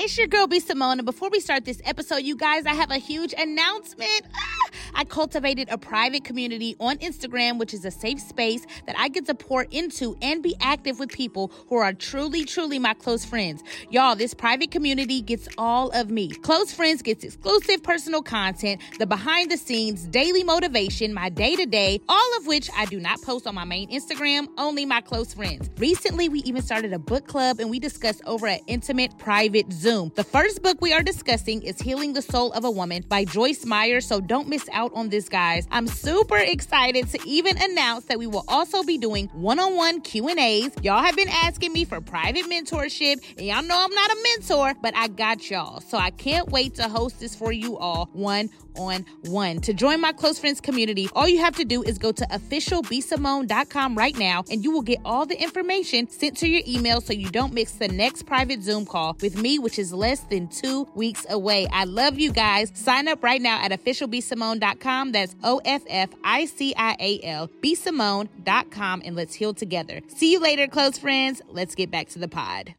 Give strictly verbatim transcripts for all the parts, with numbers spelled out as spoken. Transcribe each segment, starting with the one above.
It's your girl, B. Simone, and before we start this episode, you guys, I have a huge announcement. Ah! I cultivated a private community on Instagram, which is a safe space that I get to pour into and be active with people who are truly, truly my close friends. Y'all, this private community gets all of me. Close Friends gets exclusive personal content, the behind the scenes, daily motivation, my day-to-day, all of which I do not post on my main Instagram, only my close friends. Recently, we even started a book club and we discussed over an intimate, private Zoom. The first book we are discussing is Healing the Soul of a Woman by Joyce Meyer, so don't miss out on this, guys. I'm super excited to even announce that we will also be doing one-on-one Q and A's. Y'all have been asking me for private mentorship, and y'all know I'm not a mentor, but I got y'all. So I can't wait to host this for you all one-on-one. To join my close friends community, all you have to do is go to official b simone dot com right now, and you will get all the information sent to your email so you don't miss the next private Zoom call with me, which is less than two weeks away. I love you guys. Sign up right now at official b simone dot com. That's O F F I C I A L, b simone dot com, and let's heal together. See you later, close friends. Let's get back to the pod.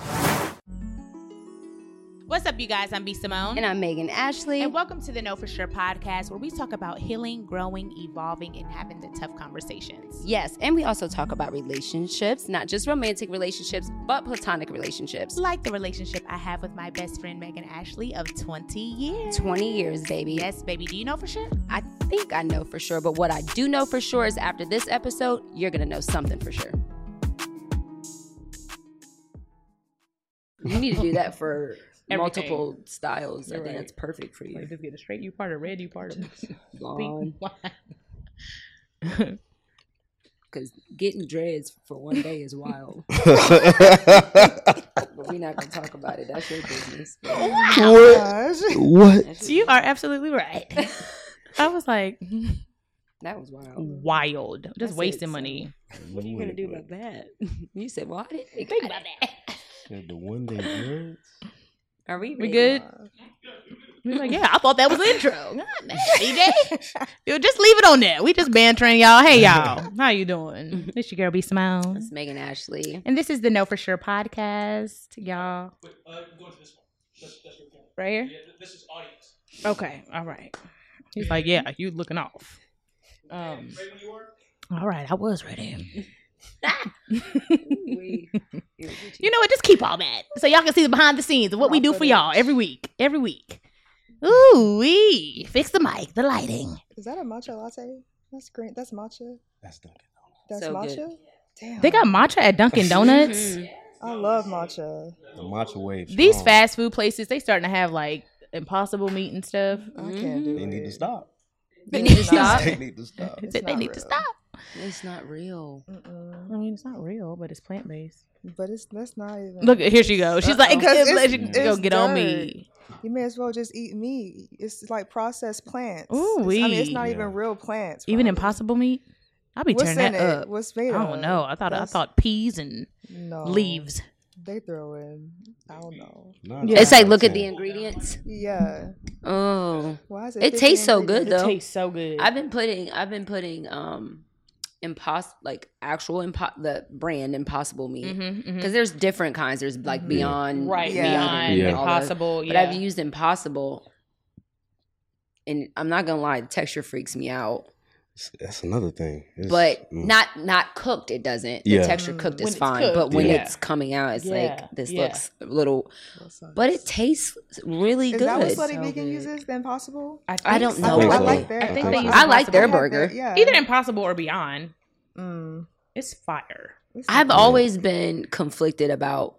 What's up, you guys? I'm B. Simone. And I'm Megan Ashley. And welcome to the Know For Sure podcast, where we talk about healing, growing, evolving, and having the tough conversations. Yes, and we also talk about relationships, not just romantic relationships, but platonic relationships. Like the relationship I have with my best friend, Megan Ashley, of twenty years. twenty years, baby. Yes, baby. Do you know for sure? I think I know for sure, but what I do know for sure is after this episode, you're going to know something for sure. You need to do that for... Everything. Multiple styles. You're I think right. that's perfect for you. Like, just get a straight you part, a red you part, Blonde. pink. Because getting dreads for one day is wild. But we're not going to talk about it. That's your business. Wow. What? What? You are absolutely right. I was like, That was wild. wild. Just I wasting said money. What are you going to do about that? You said, well, I didn't think, Think about about that. that. The one day dreads? Are we We ready? good? We like, yeah, I thought that was the intro. God, man, D J. Yo, just leave it on there. We just bantering, y'all. Hey, y'all. How you doing? It's your girl, B. Simone. It's Megan Ashley. And this is the Know For Sure podcast, y'all. Wait, uh, go to this one. That's, that's your camera. Right here? Yeah, this is audience. Okay, all right. He's like, yeah, you looking off. Um, Right when you were? all right, I was ready. we, You know what? Just keep all that so y'all can see the behind the scenes of what we do for y'all every week. Every week. Ooh, wee. Fix the mic, the lighting. Is that a matcha latte? That's green. That's matcha. That's Dunkin'. That's So matcha. good. Damn. They got matcha at Dunkin' Donuts. Mhm. I love matcha. The matcha wave. These strong. fast food places, they starting to have like Impossible Meat and stuff. I can't do They it. need to stop. You need to It's stop. not- They need to stop. It's They not need to real. stop. It's not real. Mm-mm. I mean, it's not real, but it's plant based. But it's that's not even. Look, here she goes. She's like, Because it's- let you go it's get on dirt. me. You may as well just eat meat. It's like processed plants. Ooh, It's- I mean, it's wee. not Yeah. even real plants. Even probably. Impossible Meat. I'll be What's turning in that it? up. What's made I of? don't know. I thought I That's- thought peas and no leaves. They throw in. I don't know. Nine Yeah. It's like, times look out at the of ten. ingredients. Yeah. Oh. Why is it? It fifty tastes so good, ingredients? though. tastes so good. I've been putting, I've been putting, um, impos like actual impo- the brand Impossible Meat, because mm-hmm, mm-hmm. there's different kinds. There's like Beyond, right Yeah. beyond Yeah. Impossible. But Yeah, I've used Impossible, and I'm not gonna lie, the texture freaks me out. That's another thing. It's, But mm. not not cooked, it doesn't. The Yeah. texture cooked When is it's fine, cooked, but when yeah. it's coming out, it's Yeah, like this yeah. looks a little. What sauce? But it tastes really Is good. that what Slutty So Vegan good. uses? The Impossible. I think don't so. know. I, think, I so. like their. I think I they think use so. I like their I have burger. their- yeah. either Impossible or Beyond. Mm. It's fire. It's I've not- always been conflicted about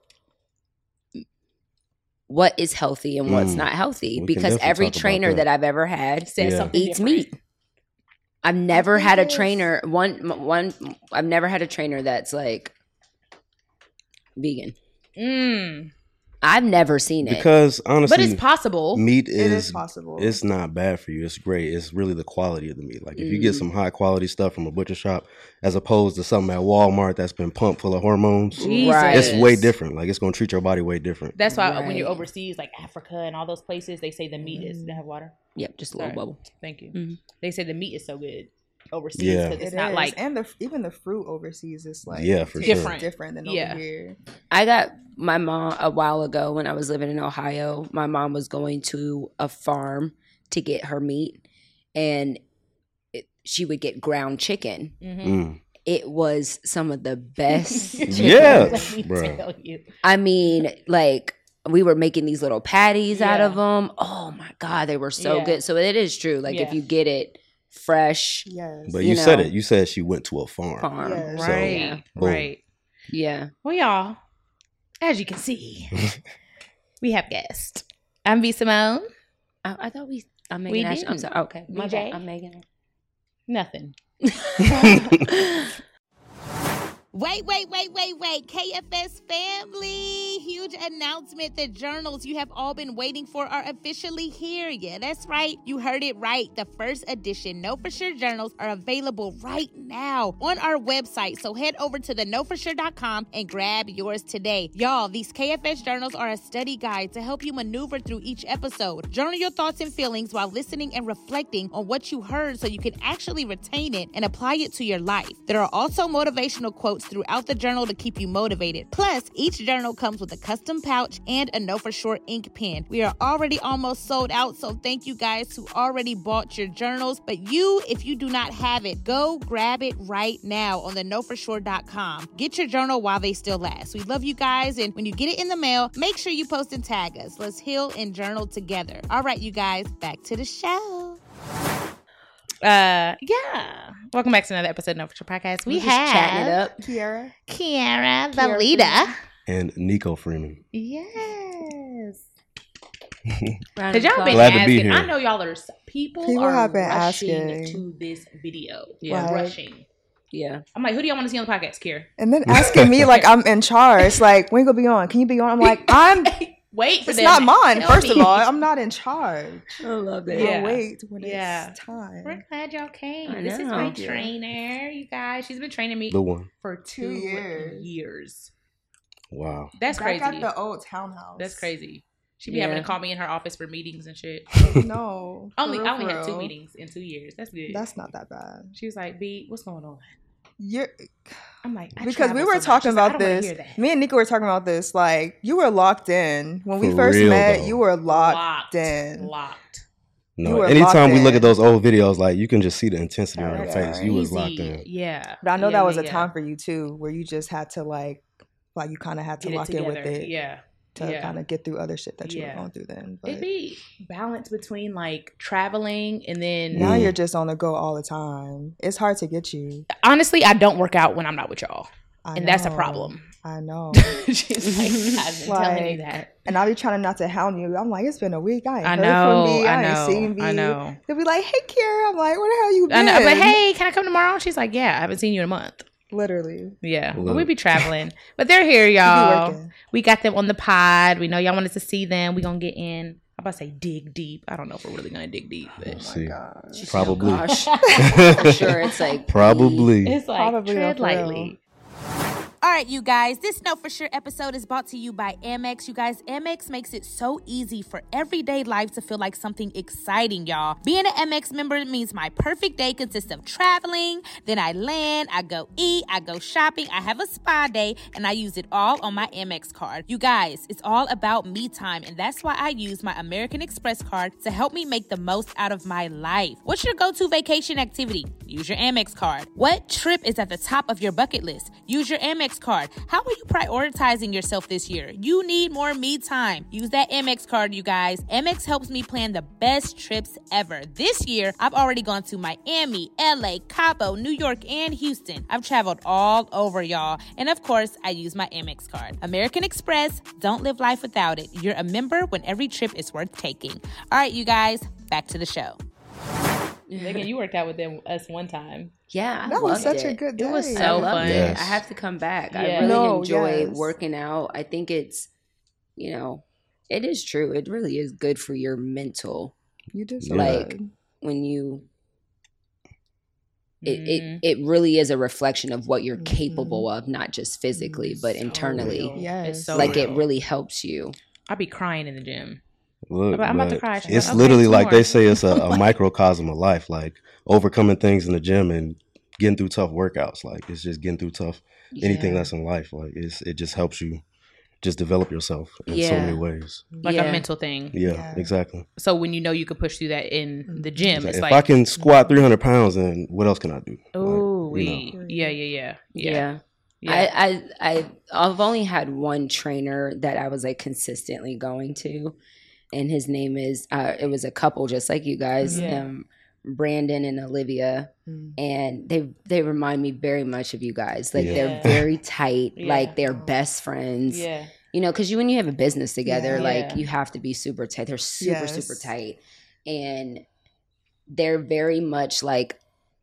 what is healthy and what's Mm. not healthy We can because definitely every talk about trainer that. that I've ever had Says Yeah. something eats different. meat. I've never think had a it's- trainer one one I've never had a trainer that's like vegan. Mm. I've never seen it. Because honestly, But it's possible. meat It is, is possible. it's not bad for you. It's great. It's really the quality of the meat. Like if you get Mm. some high quality stuff from a butcher shop, as opposed to something at Walmart that's been pumped full of hormones, Jesus. Right. it's way different. Like it's gonna treat your body way different. That's why when you're Right. overseas, like Africa and all those places, they say the meat is. They have water. Yep, just a Sorry. little bubble. Thank you. Mhm. They say the meat is so good. overseas. Yeah. 'Cause it's It not is. like and the even the fruit overseas is like Yeah, for tastes sure. different than Yeah. over here. I got my mom a while ago when I was living in Ohio. My mom was going to a farm to get her meat, and it, she would get ground chicken. mhm. Mm. It was some of the best chicken. Yeah, Let me bruh. tell you. I mean, like we were making these little patties out Yeah. of them. Oh my god, they were so Yeah. good. So it is true. Like Yeah. if you get it fresh, Yes. But You you, said know. it. You said she went to a farm. farm. Yes. So, Right, boom. right. Yeah. Well, y'all, as you can see, we have guests. I'm B Simone. I, I thought we. I'm Megan We Ash- I'm did. sorry. Okay, my B J? bad. I'm Megan. Nothing. Wait, wait, wait, wait, wait. K F S family. Huge announcement. The journals you have all been waiting for are officially here. Yeah, that's right. You heard it right. The first edition Know For Sure journals are available right now on our website. So head over to the know for sure dot com and grab yours today. Y'all, these K F S journals are a study guide to help you maneuver through each episode. Journal your thoughts and feelings while listening and reflecting on what you heard so you can actually retain it and apply it to your life. There are also motivational quotes throughout the journal to keep you motivated. Plus, each journal comes with a custom pouch and a Know For Sure ink pen. We are already almost sold out, so thank you guys who already bought your journals. But you, if you do not have it, go grab it right now on the know for sure dot com. Get your journal while they still last. We love you guys, and when you get it in the mail, make sure you post and tag us. Let's heal and journal together. All right, you guys, back to the show. Uh, yeah. Welcome back to another episode of Know For Sure Podcast. We We're just have chatting it up. Kiara. Kiara, the Kiara leader. And Nico Freeman. Yes. Round Because of y'all been applause. Glad to be asking. here. I know y'all are, people, People are have been rushing asking. to this video. Yeah. Right. Rushing. Yeah. I'm like, who do y'all want to see on the podcast, Kiara? And then asking me like I'm in charge. Like, when you gonna be on? Can you be on? I'm like, I'm Wait for it's them. not mine, Tell first me. of all. I'm not in charge. I love I'll it. Yeah. wait when Yeah. it's time. We're glad y'all came. I This is know. my Thank you. trainer, you guys. She's been training me The one. for two, Two years. years. Wow. That's Back crazy. at the old townhouse. That's crazy. She be Yeah. having to call me in her office for meetings and shit. No. only for I real, only for had two real. meetings in two years. That's good. That's not that bad. She was like, B, what's going on? You're I'm like, I because we travel were so much. talking She's like, about I don't wanna this. hear that. Me and Nico were talking about this. Like, you were locked in when we For first real, met. though. You were locked, locked in. Locked. You No, were anytime locked we look in. at those old videos, like you can just see the intensity on her Yeah. face. You was locked Crazy. in. Yeah. But I know Yeah, that was yeah, a yeah. time for you too, where you just had to like, like you kind of had to Get it lock in with together. it Yeah. to yeah. kind of get through other shit that you Yeah. were going through then. It'd But be balance between like traveling and then now Mm. you're just on the go all the time. It's hard to get you. honestly, I don't work out when I'm not with y'all. I And that's a know. problem. I know. She's like, I've been telling you Like, that. And I'll be trying not to hound you. I'm like, it's been a week. I ain't I heard know. from me. I, I ain't know. seen me. I know. They'll be like, hey, Kara. I'm like, where the hell you I been? know. I'm like, hey, can I come tomorrow? She's like, yeah, I haven't seen you in a month. Literally. Yeah. But Look. we be traveling. But they're here, You be y'all. working. We got them on the pod. We know y'all wanted to see them. We gonna get in. I'm about to say dig deep. I don't know if we're really gonna dig deep. But Let's see. God. She said, Probably. Oh, gosh. For sure. It's like Probably. it's like Probably tread though, for real. lightly. All right, you guys, this Know For Sure episode is brought to you by Amex. You guys, Amex makes it so easy for everyday life to feel like something exciting, y'all. Being an Amex member means my perfect day consists of traveling, then I land, I go eat, I go shopping, I have a spa day, and I use it all on my Amex card. You guys, it's all about me time, and that's why I use my American Express card to help me make the most out of my life. What's your go-to vacation activity? Use your Amex card. What trip is at the top of your bucket list? Use your Amex card. How are you prioritizing yourself this year? You need more me time. Use that Amex card, you guys. Amex helps me plan the best trips ever. This year, I've already gone to Miami, L A, Cabo, New York, and Houston. I've traveled all over, y'all. And of course, I use my Amex card. American Express, don't live life without it. You're a member when every trip is worth taking. All right, you guys, back to the show. Megan, you worked out with them us one time. yeah, I That was loved such a it. good day. It was I so loved fun. it. Yes. I have to come back. I Yeah. really No, enjoy yes. working out. I think it's, you know, it is true. It really is good for your mental You did so Yeah. Like- good. when you. It, Mhm. it it really is a reflection of what you're Mhm. capable of, not just physically, but So internally. real. Yes. It's so like real. it really helps you. I be crying in the gym. Look, But I'm about to but cry. She's it's like, okay, literally two like more. they say it's a, a microcosm of life, like overcoming things in the gym and getting through tough workouts. Like it's just getting through tough anything Yeah. that's in life. Like it's it just helps you just develop yourself in so Yeah. many ways. Like Yeah. a mental thing. Yeah, Yeah. exactly. So when you know you could push through that in the gym, it's if like, I can squat three hundred pounds, then what else can I do? oh, Like, you know. yeah, yeah, yeah, yeah, Yeah. yeah. I, I I I've only had one trainer that I was like consistently going to, and his name is uh, it was a couple just like you guys, Yeah. um, Brandon and Olivia, Mm. and they they remind me very much of you guys. Like Yeah. they're very tight, Yeah. like they're best friends. yeah. You know, because you when you have a business together, Yeah. like Yeah. you have to be super tight. They're super Yes. super tight, and they're very much like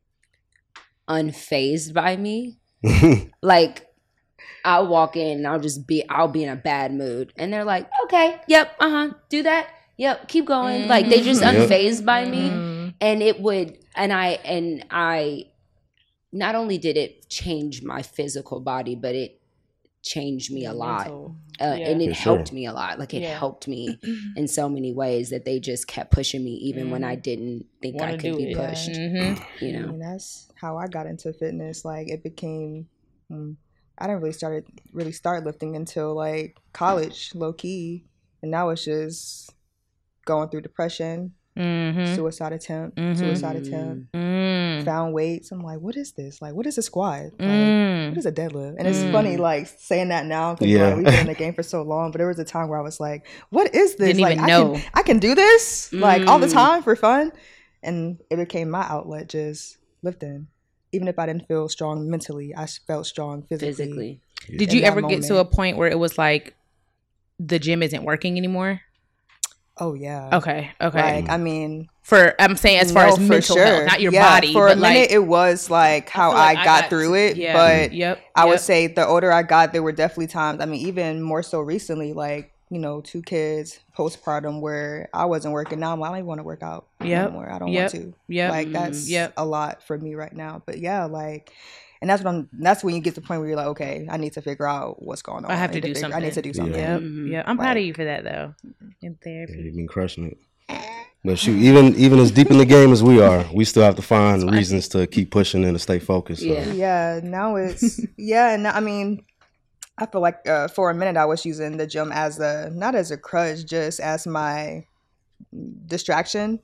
unfazed by me. Like I'll walk in and I'll just be I'll be in a bad mood and they're like, okay, yep, uh-huh, do that, yep, keep going. Mm-hmm. Like they just Yep. unfazed by me. Mhm. And it would and I and I not only did it change my physical body, but it changed me a lot. Mental. Uh, Yeah. and it For sure. helped me a lot. Like it Yeah. helped me in so many ways that they just kept pushing me even when I didn't think I Wanna could do be it. pushed. Mhm. You I know. mean, that's how I got into fitness. Like it became, mm, I didn't really started really start lifting until like college, low key, and now it's just going through depression, Mhm. suicide attempt, Mhm. suicide attempt, Mm. found weights. I'm like, what is this? Like, what is a squat? Like, Mm. what is a deadlift? And it's Mm. funny, like saying that now because Yeah. like, we've been in the game for so long. But there was a time where I was like, what is this? Didn't like, even I know. can, I can do this like all the Mm. time for fun, and it became my outlet, just lifting. Even if I didn't feel strong mentally, I felt strong physically. Physically. Did in you that ever get to a moment. point where it was like the gym isn't working anymore? Oh yeah. Okay. Okay. Like I mean, for I'm saying as far no, as for mental sure. health, not your Yeah, body. For but a minute, like, it was like how feel I, like I got, got- through it. yeah. But Yep. I would Yep. say the older I got, there were definitely times. I mean, even more so recently, like you know, two kids postpartum, where I wasn't working. Now I'm like, I don't even want to work out Yep. anymore. I don't Yep. want to. Yep. Like that's Yep. a lot for me right now. But yeah, like. And that's what I'm. That's when you get to the point where you're like, okay, I need to figure out what's going on. I have to need do figure- something. I need to do Yeah. something. Yep. Mhm. Yep. I'm proud of Like- you for that though. In Yeah, therapy. you've been crushing it. But shoot, even even as deep in the game as we are, we still have to find reasons to keep pushing and to stay focused. So. Yeah. Yeah, now it's yeah, and I mean, I feel like uh, for a minute I was using the gym as a not as a crutch, just as my distraction.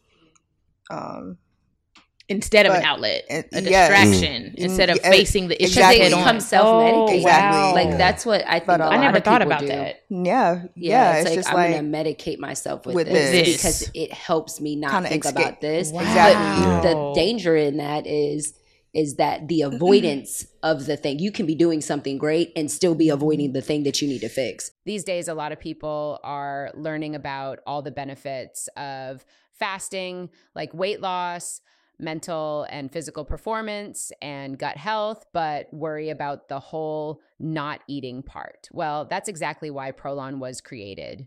Um, Instead of an But- outlet, and- a yes. distraction, Mm. instead of Yeah, facing the issue exactly. head They on. become self-medicated. Oh, Exactly. wow. Like that's what I think But, a uh, lot I never of thought people about do. that. yeah, Yeah, yeah, it's, it's, like just I'm like gonna medicate myself with, with this, this. because it helps me not Kinda think escape. about this. Wow. Exactly. But the danger in that is is that the avoidance of the thing. You can be doing something great and still be avoiding the thing that you need to fix. These days, a lot of people are learning about all the benefits of fasting, like weight loss, mental and physical performance, and gut health, but worry about the whole not eating part. Well, that's exactly why Prolon was created.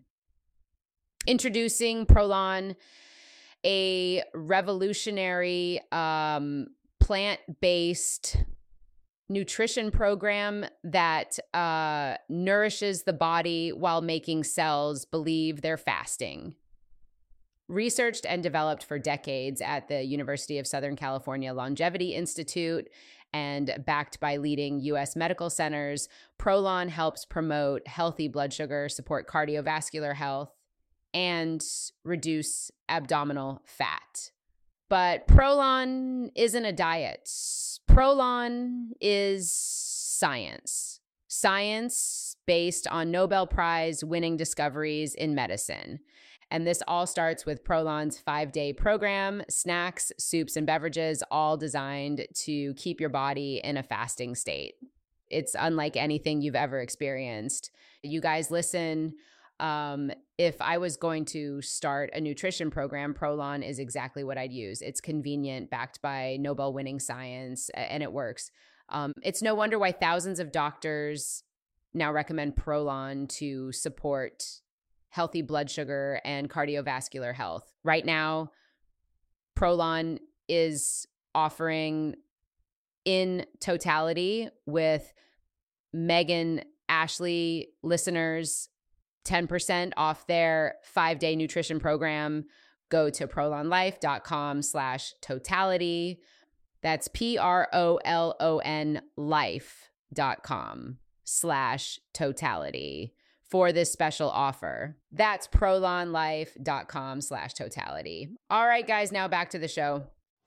Introducing Prolon, a revolutionary um, plant-based nutrition program that uh, nourishes the body while making cells believe they're fasting. Researched and developed for decades at the University of Southern California Longevity Institute and backed by leading U S medical centers, Prolon helps promote healthy blood sugar, support cardiovascular health, and reduce abdominal fat. But Prolon isn't a diet. Prolon is science. Science based on Nobel Prize winning discoveries in medicine. And this all starts with Prolon's five-day program, snacks, soups, and beverages, all designed to keep your body in a fasting state. It's unlike anything you've ever experienced. You guys listen. Um, if I was going to start a nutrition program, Prolon is exactly what I'd use. It's convenient, backed by Nobel-winning science, and it works. Um, it's no wonder why thousands of doctors now recommend Prolon to support healthy blood sugar and cardiovascular health. Right now, Prolon is offering in totality with Megan Ashley listeners ten percent off their five-day nutrition program. Go to prolonlife.com slash totality. That's P-R-O-L-O-N life.com slash totality for this special offer. That's prolonlife.com slash totality. All right, guys, now back to the show.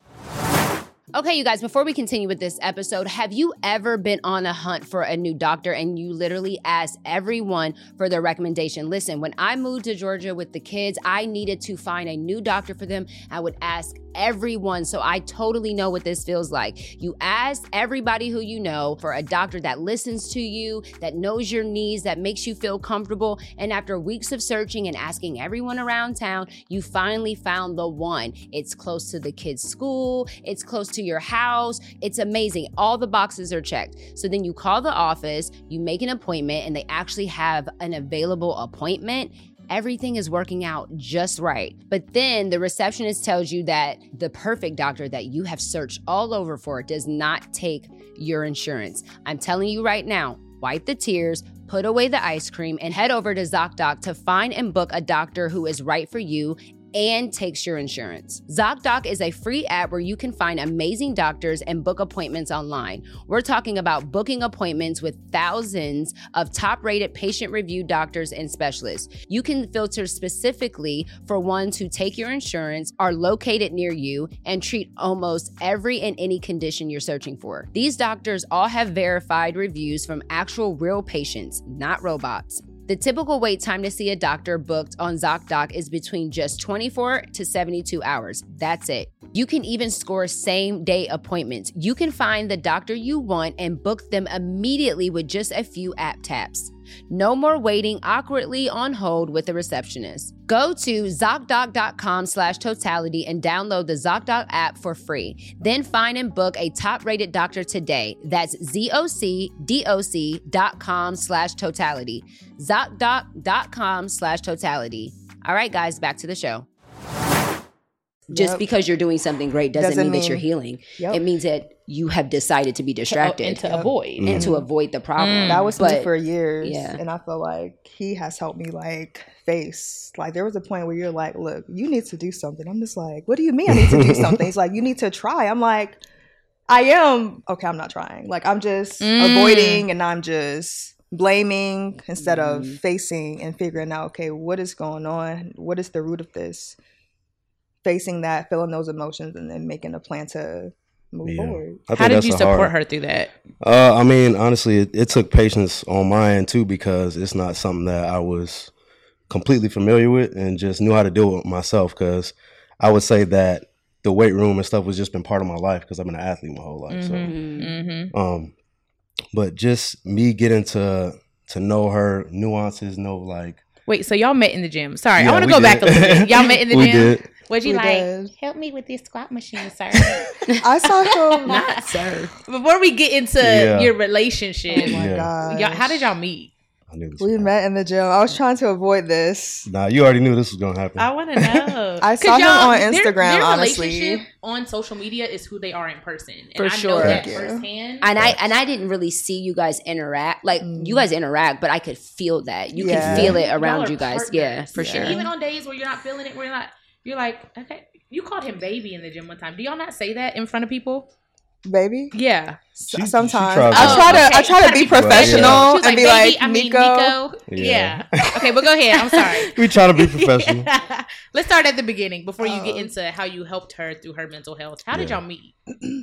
Okay, you guys, before we continue with this episode, have you ever been on a hunt for a new doctor and you literally asked everyone for their recommendation? Listen, when I moved to Georgia with the kids, I needed to find a new doctor for them. I would ask everyone, so I totally know what this feels like. You ask everybody who you know for a doctor that listens to you, that knows your needs, that makes you feel comfortable, and after weeks of searching and asking everyone around town, you finally found the one. It's close to the kids' school, it's close to your house. It's amazing. All the boxes are checked. So then you call the office, you make an appointment, and they actually have an available appointment. Everything is working out just right. But then the receptionist tells you that the perfect doctor that you have searched all over for does not take your insurance. I'm telling you right now, wipe the tears, put away the ice cream, and head over to ZocDoc to find and book a doctor who is right for you and takes your insurance. ZocDoc is a free app where you can find amazing doctors and book appointments online. We're talking about booking appointments with thousands of top-rated patient-reviewed doctors and specialists. You can filter specifically for ones who take your insurance, are located near you, and treat almost every and any condition you're searching for. These doctors all have verified reviews from actual real patients, not robots. The typical wait time to see a doctor booked on ZocDoc is between just twenty-four to seventy-two hours. That's it. You can even score same-day appointments. You can find the doctor you want and book them immediately with just a few app taps. No more waiting awkwardly on hold with a receptionist. Go to ZocDoc.com slash totality and download the ZocDoc app for free. Then find and book a top-rated doctor today. That's Z-O-C-D-O-C dot com slash totality. ZocDoc.com slash totality. All right, guys, back to the show. Just Yep. because you're doing something great doesn't, Doesn't mean, mean- that you're healing. Yep. It means that you have decided to be distracted And to Yep. avoid. and to avoid the problem. That was But- me for years. yeah. And I feel like he has helped me like face. Like there was a point where you're like, look, you need to do something. I'm just like, what do you mean I need to do something? He's like, you need to try. I'm like, I am. Okay, I'm not trying. Like I'm just Mm. avoiding and I'm just blaming instead of Mhm. facing and figuring out, okay, what is going on? What is the root of this? Facing that, feeling those emotions, and then making a plan to move Yeah. forward. I think How did that's you a support hard- her through that? Uh, I mean, honestly, it, it took patience on my end too because it's not something that I was completely familiar with and just knew how to deal with myself. Because I would say that the weight room and stuff was just been part of my life because I've been an athlete my whole life. Mhm. Mm-hmm. So, um, but just me getting to to know her nuances, know like Wait, so y'all met in the gym? Sorry, Yeah, I want to we go back a did. little bit. Y'all met in the we gym. did. What'd you We like? did. Help me with this squat machine, sir. I saw him. Not sir. Before we get into Yeah. your relationship, Oh my Yeah. god! y'all, how did y'all meet? I knew this We was met in the gym. I was trying to avoid this. Nah, you already knew this was gonna happen. I want to know. I 'Cause saw him y'all- on their- Instagram, their honestly. relationship on social media is who they are in person. And For I sure. know that Thank you. firsthand. And I and I didn't really see you guys interact. Like Mm. you guys interact, but I could feel that. You Yeah. could feel it Y'all around are you guys. partners. Yeah, for And sure. even on days where you're not feeling it, where you're not, you're like, okay, you called him baby in the gym one time. Do y'all not say that in front of people? Baby. Yeah. S- She- she Sometimes tries I to- try to Oh, okay. I try to be professional. professional She was and be baby, like I mean, Nico. Nico. Yeah. Yeah. Okay, but go ahead. I'm sorry. We try to be professional. Yeah. Let's start at the beginning before you get Um, into how you helped her through her mental health. How did Yeah. y'all meet?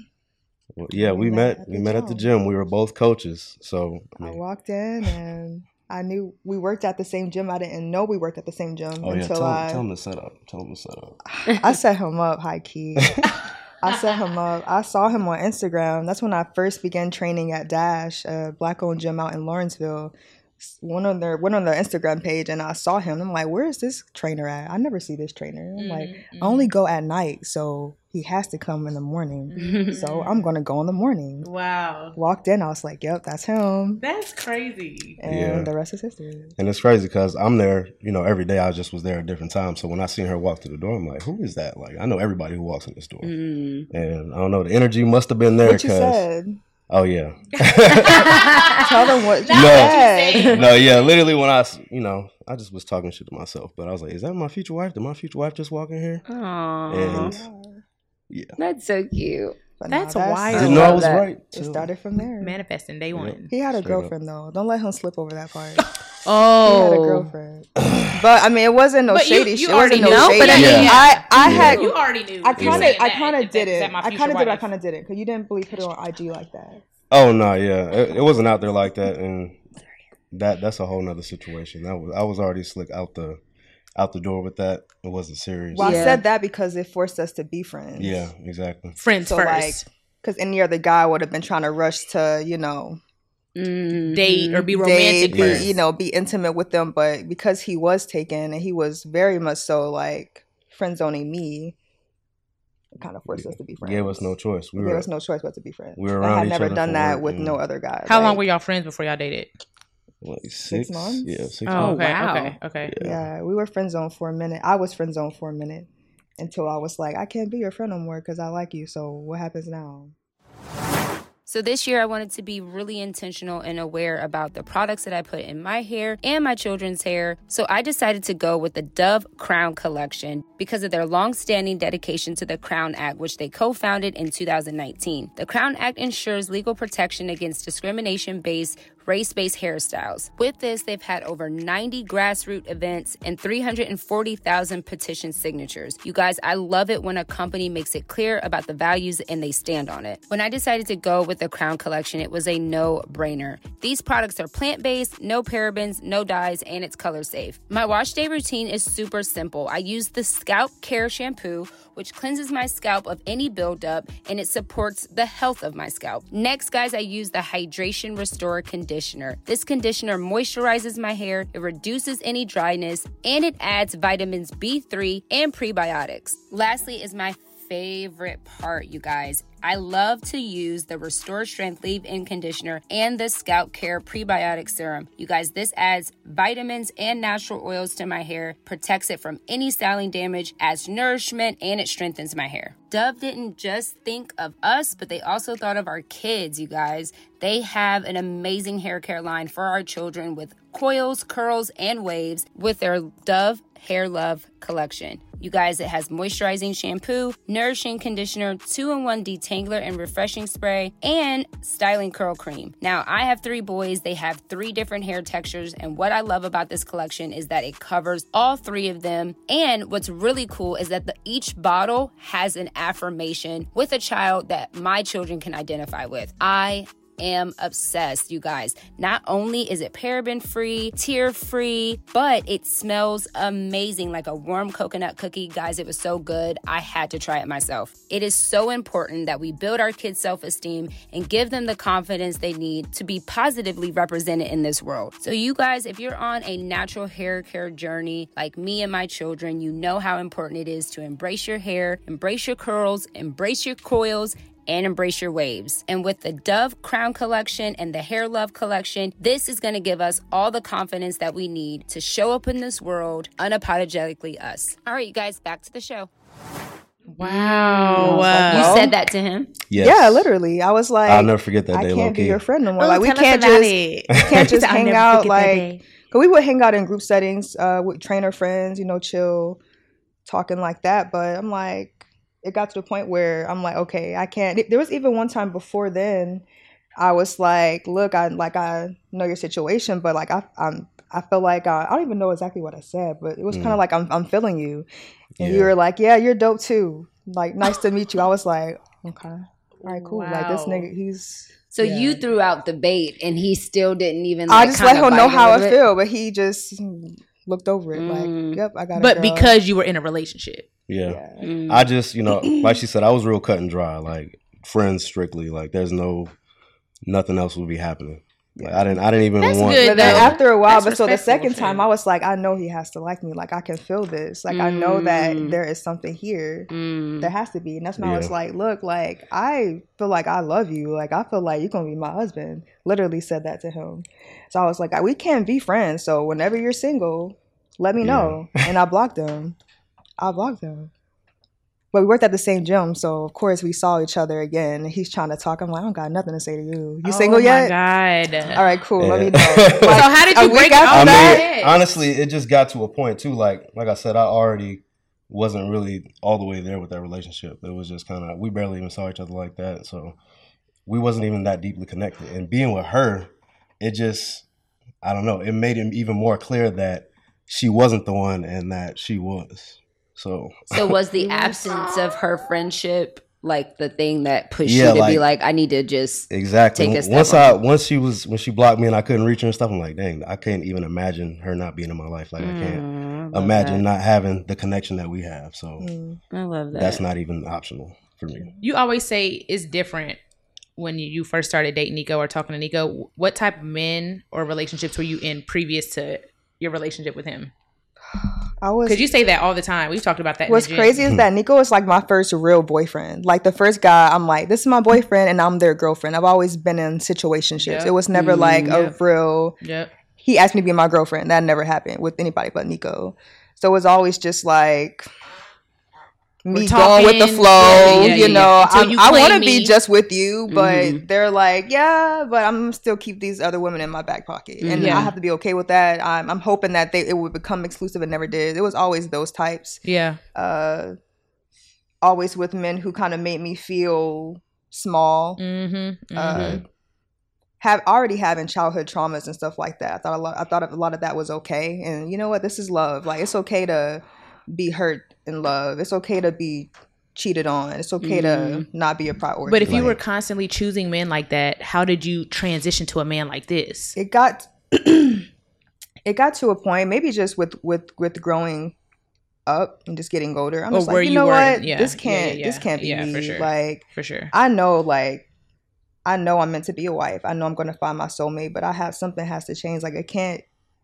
Well, yeah, we We met. met at We the met at the gym. gym. We were both coaches, so I I mean, walked in and I knew we worked at the same gym. I didn't know we worked at the same gym oh yeah. until Tell, I tell him to set up. Tell him to set up. I set him up high key. I set him up. I saw him on Instagram. That's when I first began training at Dash, a black owned gym out in Lawrenceville. Went on their went on their Instagram page and I saw him. I'm like, where is this trainer at? I never see this trainer. I'm like, Mhm, I only go at night, so he has to come in the morning. mhm. So I'm gonna go in the morning. Wow. Walked in, I was like, yep, that's him. That's crazy. And Yeah. the rest is history. And it's crazy because I'm there, you know, every day. I just was there at different times. So when I seen her walk through the door, I'm like, who is that? Like, I know everybody who walks in this door. Mm. And I don't know, the energy must have been there What you because, said? oh yeah. Tell them what you Not No. what you said. said. No, yeah, literally when I, s- you know, I just was talking shit to myself. But I was like, is that my future wife? Did my future wife just walk in here? Aww. And yeah. That's so cute. But That's nah, wild. I didn't know I love was that. right. It too. started from there. Manifesting day one. He had a Straight up. girlfriend though. Don't let him slip over that part. Oh. He had a girlfriend. But I mean, it wasn't no But you- shady you shit. It wasn't already no knew. shady. But I mean, yeah. I, I Yeah. had, You already knew. I You kind of, saying I that, kind if of that- did is it. that my I future kind of did. I wife? kind of did it because you didn't really put it on I G like that. Oh no, yeah, it, it wasn't out there like that, and that that's a whole nother situation. That was I was already slick out the out the door with that. It wasn't serious. Well, Yeah. I said that because it forced us to be friends. Yeah, exactly. Friends So first. like, because any other guy would have been trying to rush to, you know, Mhm. date or be date, romantic be, first. you know, be intimate with them. But because he was taken and he was very much so like friend zoning me, it kind of forced us to be friends. Gave us no choice. We It were gave us no choice but to be friends. we were I around had each never other done for that work with and- no other guy. How long Like, were y'all friends before y'all dated? like six, Six months? Yeah, six Oh, months. okay, wow. okay, okay. Yeah. Yeah, we were friend zoned for a minute. I was friend zoned for a minute until I was like, I can't be your friend no more because I like you. So what happens now? So this year I wanted to be really intentional and aware about the products that I put in my hair and my children's hair. So I decided to go with the Dove Crown Collection because of their long-standing dedication to the Crown Act, which they co-founded in two thousand nineteen. The Crown Act ensures legal protection against discrimination-based race-based hairstyles. With this, they've had over ninety grassroots events and three hundred forty thousand petition signatures. You guys, I love it when a company makes it clear about the values and they stand on it. When I decided to go with the Crown Collection, it was a no-brainer. These products are plant-based, no parabens, no dyes, and it's color safe. My wash day routine is super simple. I use the Scalp Care Shampoo, which cleanses my scalp of any buildup, and it supports the health of my scalp. Next, guys, I use the Hydration Restore Conditioner. This conditioner moisturizes my hair, it reduces any dryness, and it adds vitamins B three and prebiotics. Lastly is my favorite part, you guys. I love to use the Restore Strength Leave-In Conditioner and the Scalp Care Prebiotic Serum. You guys, this adds vitamins and natural oils to my hair, protects it from any styling damage, adds nourishment, and it strengthens my hair. Dove didn't just think of us, but they also thought of our kids, you guys. They have an amazing hair care line for our children with coils, curls, and waves with their Dove Hair Love collection. You guys, it has moisturizing shampoo, nourishing conditioner, two-in-one detangler and refreshing spray, and styling curl cream. Now, I have three boys. They have three different hair textures, and what I love about this collection is that it covers all three of them. And what's really cool is that the, each bottle has an affirmation with a child that my children can identify with. I am obsessed, you guys. Not only is it paraben free, tear free, but it smells amazing like a warm coconut cookie. Guys, it was so good. I had to try it myself. It is so important that we build our kids' self-esteem and give them the confidence they need to be positively represented in this world. So you guys, if you're on a natural hair care journey like me and my children, you know how important it is to embrace your hair, embrace your curls, embrace your coils, and embrace your waves. And with the Dove Crown Collection and the Hair Love Collection, this is gonna give us all the confidence that we need to show up in this world unapologetically us. All right, you guys, back to the show. Wow. You You Well- said that to him? Yes. Yeah, literally. I was like, I'll never forget that I day. can't be low-key. your friend no more. Oh, like we tell us can't about just it. can't just I'll hang never out forget that like day. because we would hang out in group settings uh, with trainer friends, you know, chill, talking like that. But I'm like, it got to the point where I'm like, okay, I can't. There was even one time before then, I was like, look, I like I know your situation, but like I I'm I feel like I, I don't even know exactly what I said, but it was kind of Mm. like I'm I'm feeling you, and Yeah. you were like, yeah, you're dope too. Like, nice to meet you. I was like, okay, all right, cool. Like this Wow. nigga, he's. So Yeah. you threw out the bait and he still didn't even I like, just let kinda him know bite a how I little bit? feel, but he just looked over it Mm. like, yep, I got it. But because you were in a relationship. Yeah. yeah. Mm. I just, you know, like she said, I was real cut and dry. Like friends strictly. Like there's no, nothing else would be happening. Like I didn't, I didn't even That's want. good, But then though. after a while, That's but so the respectful, second time, too. I was like, I know he has to like me. Like I can feel this. Like I know that Mm. there is something here. Mm. There has to be, and that's when I was Yeah. like, look, like I feel like I love you. Like I feel like you're gonna be my husband. Literally said that to him. So I was like, we can't be friends. So whenever you're single, let me know. And I blocked him. I blocked him. But we worked at the same gym, so of course we saw each other again. And he's trying to talk. I'm like, I don't got nothing to say to you. You single oh yet? my God. All right, cool. Yeah. Let me know. So Like, how did a you week break after I out that, mean, honestly, it just got to a point too. Like, like I said, I already wasn't really all the way there with that relationship. It was just kind of, we barely even saw each other like that. So we wasn't even that deeply connected. And being with her, it just, I don't know, it made it even more clear that she wasn't the one and that she was. So, So was the absence of her friendship like the thing that pushed Yeah, you to like- be like, I need to just exactly. take a step Once on I it? once she was when she blocked me and I couldn't reach her and stuff, I'm like, dang, I can't even imagine her not being in my life. Like I can't Mm, I love imagine that. not having the connection that we have. So Mm. I love that. that's not even optional for me. You always say it's different when you first started dating Nico or talking to Nico. What type of men or relationships were you in previous to your relationship with him? I was. Because you say that all the time. We've talked about that. in What's the gym. crazy is that Nico was like my first real boyfriend. Like the first guy, I'm like, this is my boyfriend and I'm their girlfriend. I've always been in situationships. Yep. It was never Mm, like a yep. real, Yep. he asked me to be my girlfriend. That never happened with anybody but Nico. So it was always just like me We're going with the talking. flow. Yeah, yeah, yeah, you yeah. know, Until I'm- you I want to claim be me. just with you, but Mhm. they're like, yeah, but I'm still keep these other women in my back pocket, and Yeah. I have to be okay with that. I'm, I'm hoping that they it would become exclusive. It never did. It was always those types. Yeah. Uh, always with men who kind of made me feel small. Mm-hmm. Uh, have already having childhood traumas and stuff like that. I thought a lot. I thought a lot of that was okay. And you know what? This is love. Like it's okay to be hurt in love. It's okay to be cheated on. It's okay to not be a priority. But if you Like- were constantly choosing men like that, how did you transition to a man like this? it got it got to a point, maybe just with with with growing up and just getting older. I'm Or just where like, you you know were, what? yeah, This yeah, can't yeah, this can't be yeah, me. for sure. Like For sure. I know, like, I know I'm meant to be a wife. I know I'm going to find my soulmate, but I have something has to change. Like, it can't,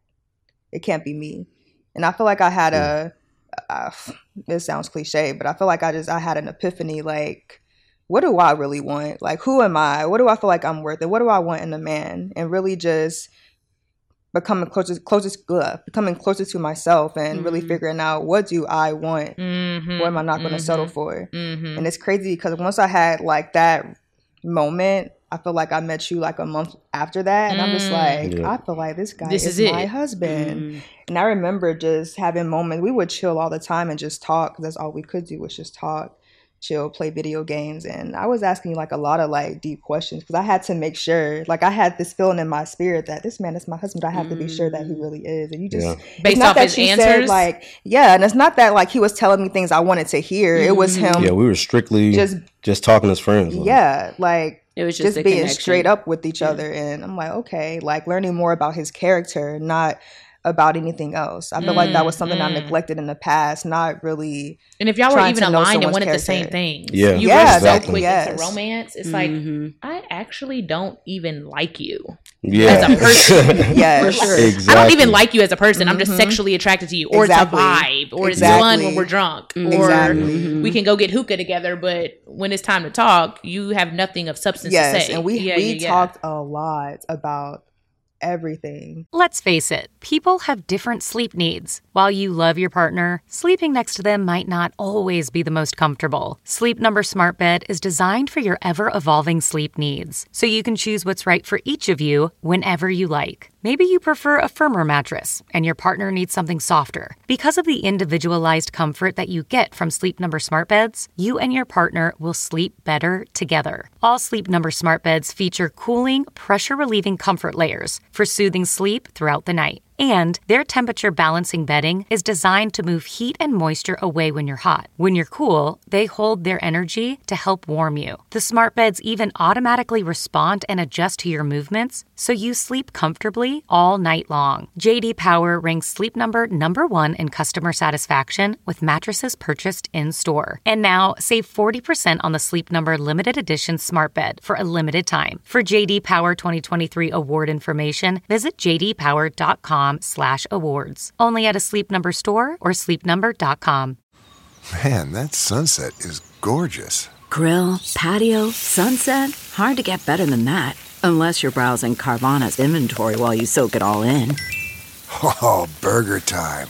it can't be me. And I feel like I had a, uh, it sounds cliche, but I feel like I just, I had an epiphany. Like, what do I really want? Like, who am I? What do I feel like I'm worth? And what do I want in a man? And really just becoming closer, closest, ugh, becoming closer to myself and really Mhm. figuring out what do I want? Mm-hmm. What am I not going to settle for? Mm-hmm. And it's crazy because once I had like that moment, I feel like I met you like a month after that. And I'm just Mm. like, Yeah. I feel like this guy This is, is my it. husband. Mm. And I remember just having moments, we would chill all the time and just talk because that's all we could do was just talk, chill, play video games. And I was asking you like a lot of like deep questions because I had to make sure, like I had this feeling in my spirit that this man is my husband. I have to be sure that he really is. And you just, Yeah. it's Based not off that his you answers? said like, yeah. And it's not that like he was telling me things I wanted to hear. It was him Yeah, we were strictly just, just talking as friends. like. yeah, like, It was just, just a being connection. straight up with each other. And I'm like, okay, like learning more about his character, not about anything else. I feel like that was something I Mm, mm. neglected in the past, not really. And if y'all were trying even to know aligned and someone's wanted the same character. things, Yeah, you Yeah, were so exactly. quick yes. into romance. It's like, Mhm. I actually don't even like you. Yeah. As a person. Yes. For sure. Exactly. I don't even like you as a person. I'm just Mhm. sexually attracted to you. Or Exactly. it's a vibe. Or it's Exactly. fun when we're drunk. Or Exactly. we can go get hookah together, but when it's time to talk, you have nothing of substance Yes, to say. and we Yeah, we yeah, yeah. talked a lot about everything. Let's face it, people have different sleep needs. While you love your partner, sleeping next to them might not always be the most comfortable. Sleep Number Smart Bed is designed for your ever-evolving sleep needs, so you can choose what's right for each of you whenever you like. Maybe you prefer a firmer mattress and your partner needs something softer. Because of the individualized comfort that you get from Sleep Number Smart Beds, you and your partner will sleep better together. All Sleep Number Smart Beds feature cooling, pressure-relieving comfort layers for soothing sleep throughout the night. And their temperature balancing bedding is designed to move heat and moisture away when you're hot. When you're cool, they hold their energy to help warm you. The smart beds even automatically respond and adjust to your movements, so you sleep comfortably all night long. J D Power ranks Sleep Number number one in customer satisfaction with mattresses purchased in-store. And now, save forty percent on the Sleep Number limited edition smart bed for a limited time. For J D Power twenty twenty-three award information, visit j d power dot com slash awards. Only at a Sleep Number store or sleep number dot com. Man, that sunset is gorgeous. Grill, patio, sunset. Hard to get better than that. Unless you're browsing Carvana's inventory while you soak it all in. Oh, burger time.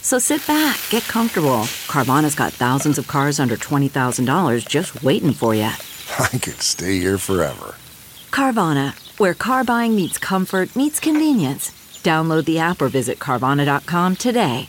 So sit back, get comfortable. Carvana's got thousands of cars under twenty thousand dollars just waiting for you. I could stay here forever. Carvana, where car buying meets comfort, meets convenience. Download the app or visit Carvana dot com today.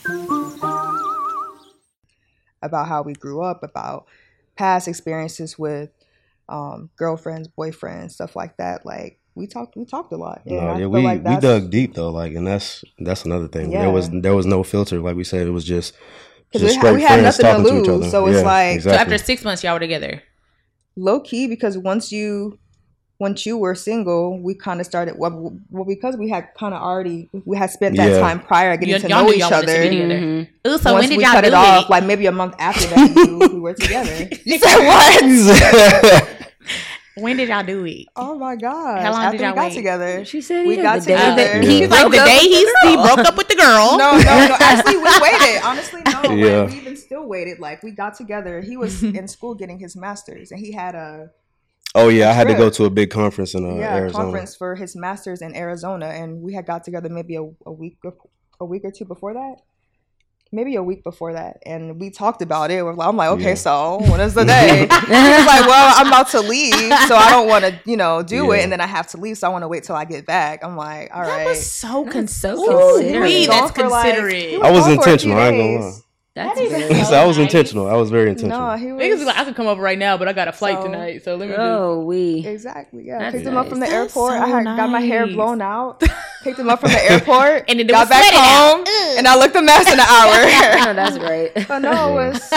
About how we grew up, about past experiences with um, girlfriends, boyfriends, stuff like that. Like we talked, we talked a lot. No, And I yeah, feel we like we that's- dug deep though, like, and that's that's another thing. Yeah. There was there was no filter, like we said. It was just Because just we, ha- straight we had friends nothing to talking to each lose, other. so it's Yeah, like So exactly. after six months, y'all were together. low key. Because once you, once you were single, we kind of started. Well, well, because we had kind of already, we had spent that Yeah. time prior getting Y- to y'all know knew each y'all wanted to other. be together. Mhm. Ooh, so Once when did we y'all cut do it off, it? like maybe a month after that, you, we were together. You said what? When did y'all do it? Oh my god! How long After did y'all we got wait? together, She said, we yeah, got the day together. that he He's like broke the up day with the he, he girl. broke up with the girl. No, no, no. Actually, we waited. Honestly, no. Yeah. Like, we even still waited. Like, we got together. He was in school getting his master's, and he had a Oh yeah, I had to trip. go to a big conference in uh, yeah Arizona. conference for his master's in Arizona, and we had got together maybe a, a week a week or two before that. Maybe a week before that, and we talked about it. We're like- I'm like, okay, Yeah. so when is the day? He was like, well, I'm about to leave, so I don't want to, you know, do it, Yeah. and then I have to leave, so I want to wait till I get back. I'm like, all right. That was so considerate. so Ooh, considerate. that's Gone for, like- considerate. he I was gone for a few intentional. I ain't gonna lie. days. That's That is very so I was nice. intentional. I was very intentional. No, he was. Niggas be like, I could come over right now, but I got a flight So- tonight, so let me just. Oh, we. Exactly. Yeah. That's Picked him up from the nice. That's airport. I so had got my hair nice. blown out. Picked him up from the airport. And then it got was back sweating home. out. And I looked a mess in an hour. Oh, that's great. But no, it was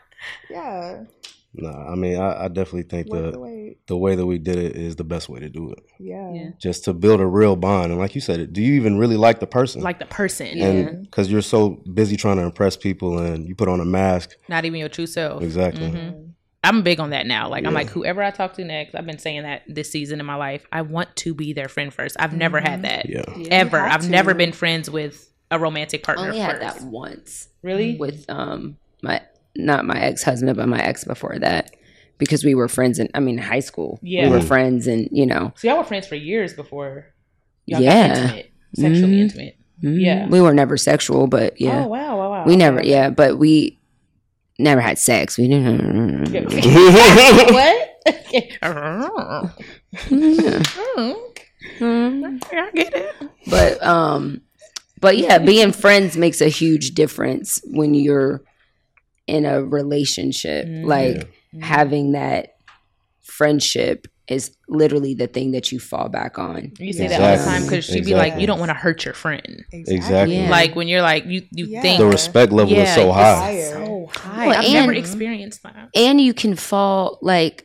yeah. Nah, I mean, I, I definitely think Worth the the wait. the way that we did it is the best way to do it. Yeah. Yeah. Just to build a real bond, and like you said, do you even really like the person? Like the person, and because you're so busy trying to impress people, and you put on a mask. not even your true self. Exactly. Mhm. I'm big on that now. Like I'm Yeah. like, whoever I talk to next, I've been saying that this season in my life. I want to be their friend first. I've never had that Yeah. ever. You have I've never to. been friends with a romantic partner Only first. had that once Really? with um my not my ex husband, but my ex before that, because we were friends in I mean high school. Yeah. We were friends, and you know, So y'all were friends for years before y'all Yeah. got intimate, sexually Mhm. intimate. mhm. Yeah. we were never sexual, but yeah, Oh wow, wow, wow. we Okay, never, okay. yeah, but we never had sex. We didn't. What? Mhm. I get it. But um, but yeah, being friends makes a huge difference when you're in a relationship. Mhm. Like having that friendship is literally the thing that you fall back on. You say that all the Exactly. time because she'd be like, Exactly. you don't want to hurt your friend. Exactly. Yeah. Like when you're like, you you Yeah. think The respect level is so it's high. so high. Well, I've never and- experienced that. And you can fall like.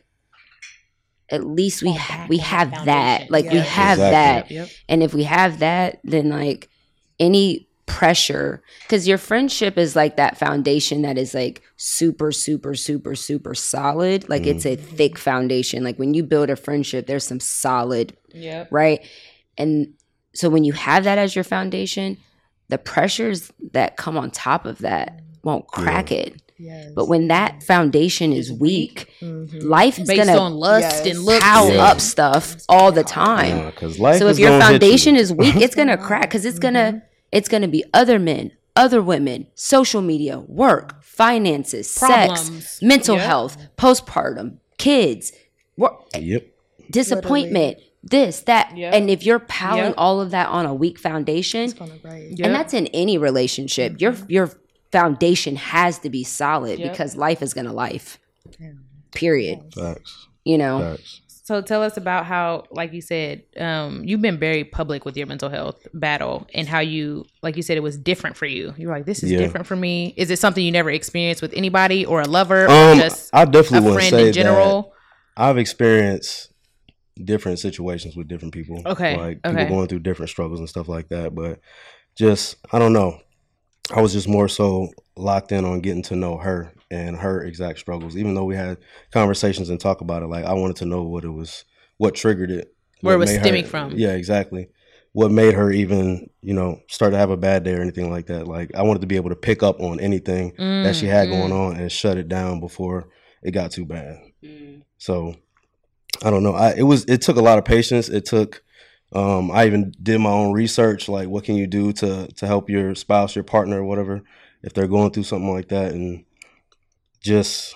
At least we Fall ha- back we on have that that. foundation. Like we Yeah. have Exactly. that. Yep. And if we have that, then like any pressure, because your friendship is like that foundation that is like super, super, super, super solid. Like it's a thick foundation. Like when you build a friendship, there's some solid, Yep. right? And so when you have that as your foundation, the pressures that come on top of that won't crack it. Yes. But when that foundation is weak, life is Based gonna on lust Yes. and looks. pile and- up stuff all the time. Yeah, because life So is if your gonna hit foundation you. is weak, it's gonna crack because it's gonna it's gonna be other men, other women, social media, work, finances, Problems. sex, mental Yep. health, postpartum, kids, work, Yep. disappointment, this, that. Yep. And if you're piling Yep. all of that on a weak foundation, It's gonna break. Yep. and that's in any relationship, your your foundation has to be solid Yep. because life is gonna life. Period. Facts. You know. Facts. So tell us about how, like you said, um, you've been very public with your mental health battle and how you, like you said, it was different for you. You were like, this is Yeah. different for me. Is it something you never experienced with anybody or a lover Um, or just I definitely a wouldn't friend say in general? that. I've experienced different situations with different people. Okay, Like people okay. going through different struggles and stuff like that. But just, I don't know. I was just more so locked in on getting to know her and her exact struggles. Even though we had conversations and talk about it, like I wanted to know what it was, what triggered it. Where it what was made her- stemming from. Yeah, exactly. What made her even, you know, start to have a bad day or anything like that. Like I wanted to be able to pick up on anything that she had going on and shut it down before it got too bad. So I don't know. I it was it took a lot of patience. It took Um, I even did my own research, like what can you do to to help your spouse, your partner, or whatever, if they're going through something like that, and just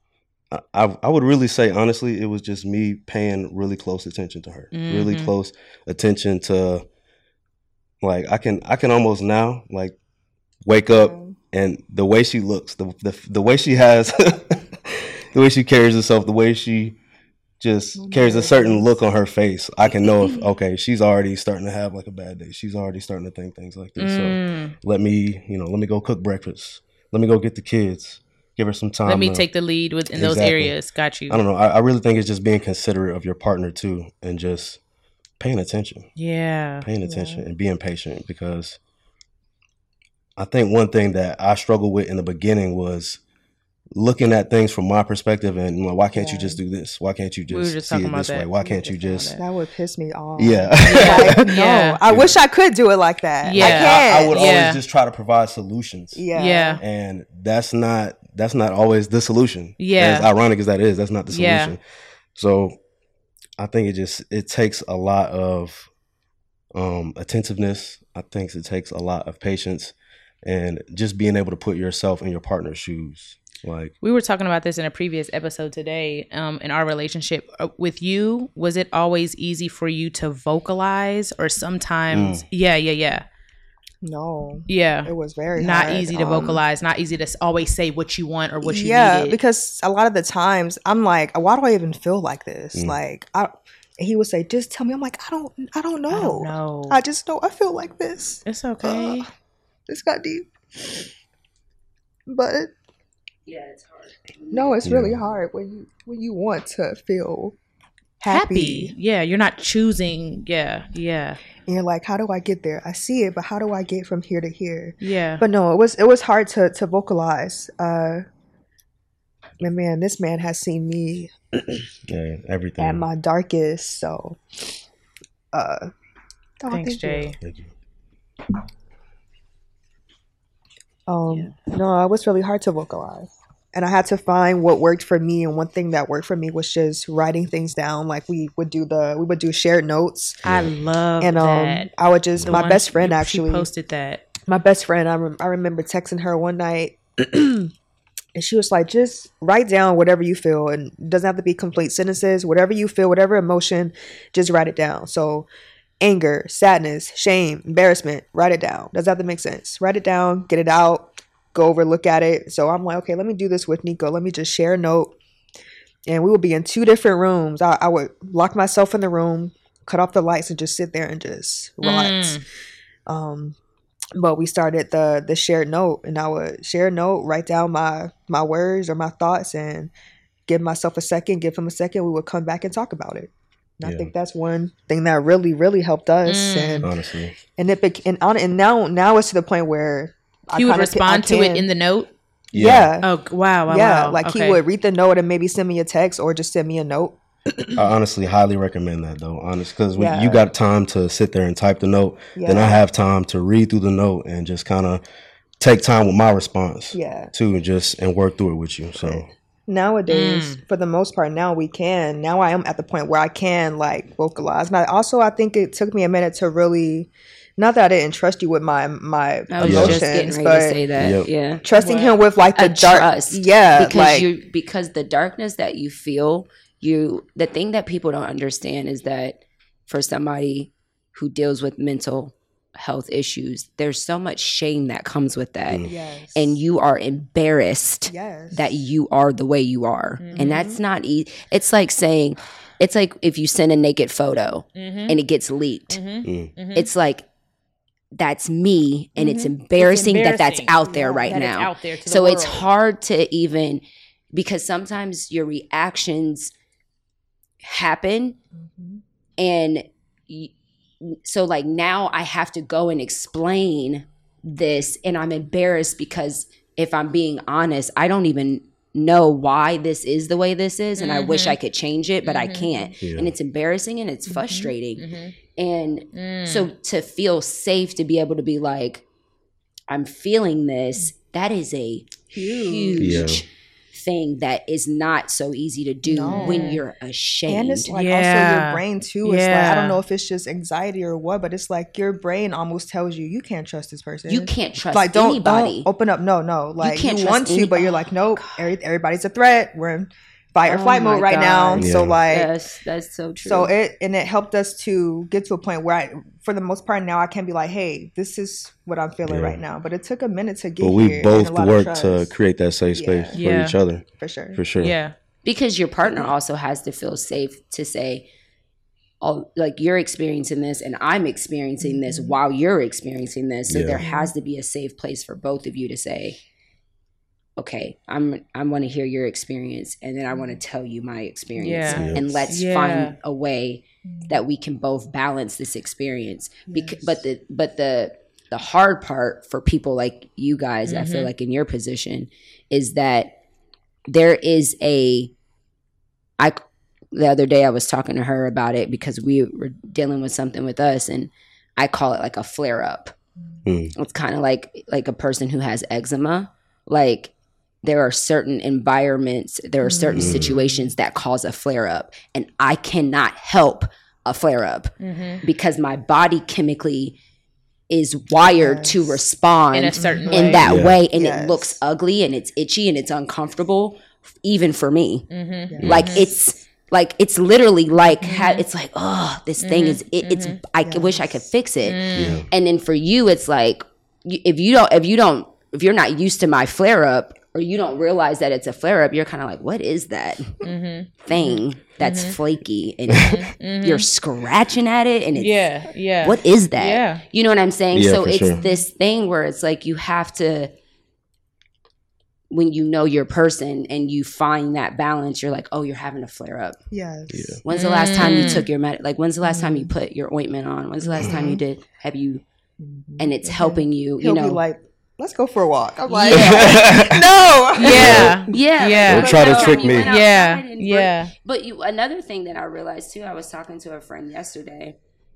I I would really say honestly, it was just me paying really close attention to her, mm-hmm. really close attention to, like I can I can almost now like wake up and the way she looks, the the the way she has, the way she carries herself, the way she just oh carries a certain look on her face, I can know if, okay, she's already starting to have like a bad day. She's already starting to think things like this. Mm. So let me, you know, let me go cook breakfast. Let me go get the kids. Give her some time. Let me to, take the lead with in exactly. those areas. Got you. I don't know. I, I really think it's just being considerate of your partner too, and just paying attention. Yeah. Paying attention yeah. and being patient, because I think one thing that I struggled with in the beginning was looking at things from my perspective and, you know, why can't yeah. you just do this? Why can't you just, we just see it this that. way? Why can't you just... That would piss me off. Yeah. Like, no, yeah. I wish I could do it like that. Yeah. I can't. I, I would yeah. always just try to provide solutions. Yeah. Yeah. And that's not, that's not always the solution. Yeah. As ironic as that is, that's not the solution. Yeah. So I think it just, it takes a lot of um, attentiveness. I think it takes a lot of patience and just being able to put yourself in your partner's shoes. Like, we were talking about this in a previous episode today. Um, in our relationship with you, was it always easy for you to vocalize, or sometimes? Mm. Yeah, yeah, yeah. No. Yeah. It was very not hard. easy to um, vocalize. Not easy to always say what you want or what you yeah, needed. because a lot of the times I'm like, why do I even feel like this? Mm. Like, I. He would say, "Just tell me." I'm like, I don't, I don't know. I don't know. I just know I feel like this. It's okay. Uh, this got deep, but. Yeah, it's hard. No, it's yeah. really hard when you when you want to feel happy. happy. Yeah, you're not choosing. Yeah, yeah. And you're like, how do I get there? I see it, but how do I get from here to here? Yeah. But no, it was it was hard to to vocalize. Uh, and man, this man has seen me yeah, everything at my darkest. So, uh, oh, thanks, thank Jay. Thank you. Um, yeah. No, it was really hard to vocalize. And I had to find what worked for me. And one thing that worked for me was just writing things down. Like we would do the, we would do shared notes. I love and, um, that. I would just, the my best friend you, actually. She posted that. My best friend, I, rem- I remember texting her one night and she was like, just write down whatever you feel. And it doesn't have to be complete sentences. Whatever you feel, whatever emotion, just write it down. So anger, sadness, shame, embarrassment, write it down. Does that have to make sense? Write it down, get it out. Go over, look at it. So I'm like, okay, let me do this with Nico. Let me just share a note. And we would be in two different rooms. I, I would lock myself in the room, cut off the lights, and just sit there and just relax. Mm. Um, but we started the the shared note, and I would share a note, write down my my words or my thoughts, and give myself a second, give him a second. We would come back and talk about it. And yeah. I think that's one thing that really, really helped us. Mm. And honestly, and it be, and on and now now it's to the point where. He would respond to it in the note? Yeah. yeah. Oh, wow. wow yeah. Wow. Like okay. he would read the note and maybe send me a text or just send me a note. I honestly highly recommend that though, honest, because when yeah. you got time to sit there and type the note, yeah. then I have time to read through the note and just kind of take time with my response yeah. too, and just and work through it with you. So nowadays, mm. for the most part, now we can. Now I am at the point where I can like vocalize. And I also, I think it took me a minute to really. Not that I didn't trust you with my my I was emotions, just getting ready but to say that. Yep. Yeah, trusting what? him with like the a dark, trust. yeah, because like, you because the darkness that you feel, you the thing that people don't understand is that for somebody who deals with mental health issues, there's so much shame that comes with that, mm. yes. and you are embarrassed yes. that you are the way you are, mm-hmm. and that's not easy. It's like saying, it's like if you send a naked photo mm-hmm. and it gets leaked, mm-hmm. Mm-hmm. it's like. That's me, and mm-hmm. it's, embarrassing it's embarrassing that that's out there yeah, right that now. It's out there to so the it's hard to even, because sometimes your reactions happen, mm-hmm. and y- so like now I have to go and explain this, and I'm embarrassed because if I'm being honest, I don't even know why this is the way this is, and mm-hmm. I wish I could change it, but mm-hmm. I can't. Yeah. And it's embarrassing and it's mm-hmm. frustrating. Mm-hmm. And mm. so to feel safe to be able to be like, I'm feeling this, that is a huge yeah. thing that is not so easy to do No. when you're ashamed. And it's like Yeah. also your brain too. It's like, I Yeah. don't know if it's just anxiety or what, but it's like your brain almost tells you you can't trust this person. You can't trust like don't, anybody. don't open up. No, no. Like you, can't trust want to, any- but you're like, nope. Every, everybody's a threat. We're in fight or Oh flight my mode right God. now. So Yeah. like, Yes, that's so true. so it and it helped us to get to a point where I, for the most part now, I can be like, hey, this is what I'm feeling Yeah. right now. But it took a minute to get But here. we and both a lot of worked to trust. create that safe space Yeah. for Yeah. each other, for sure. for sure. Yeah. because your partner also has to feel safe to say, oh, like you're experiencing this and I'm experiencing this while you're experiencing this. So Yeah. there has to be a safe place for both of you to say, okay, I'm I want to hear your experience and then I want to tell you my experience. Yeah. And let's Yeah. find a way that we can both balance this experience. Bec- but the but the the hard part for people like you guys, I feel like in your position, is that there is a I the other day I was talking to her about it because we were dealing with something with us, and I call it like a flare up. Mm. It's kind of like like a person who has eczema. Like there are certain environments, there are certain Mm. situations that cause a flare up, and I cannot help a flare up Mm-hmm. because my body chemically is wired to Yes. respond In a certain in way. that Yeah. way, and Yes. it looks ugly and it's itchy and it's uncomfortable, even for me. Mm-hmm. Like it's like it's literally like ha- it's like oh this thing is it, it's I c- wish I could fix it. Yeah. And then for you, it's like you- if you don't if you don't if you're not used to my flare up or you don't realize that it's a flare up, you're kind of like, what is that thing that's flaky and you're scratching at it and it's Yeah. Yeah. what is that? Yeah. You know what I'm saying? Yeah, so for it's sure. this thing where it's like you have to, when you know your person and you find that balance, you're like, oh, you're having a flare up. Yes. Yeah. When's the last time you Mm. took your med? Like, when's the last time you Mm-hmm. put your ointment on? When's the last time you did? Have you? And it's helping you. He'll You know. be like, let's go for a walk. I'm like, yeah, no. Yeah. yeah, Yeah. like, Don't try to last trick time you me. went outside Yeah. and Yeah. worked. But you, another thing that I realized too, I was talking to a friend yesterday,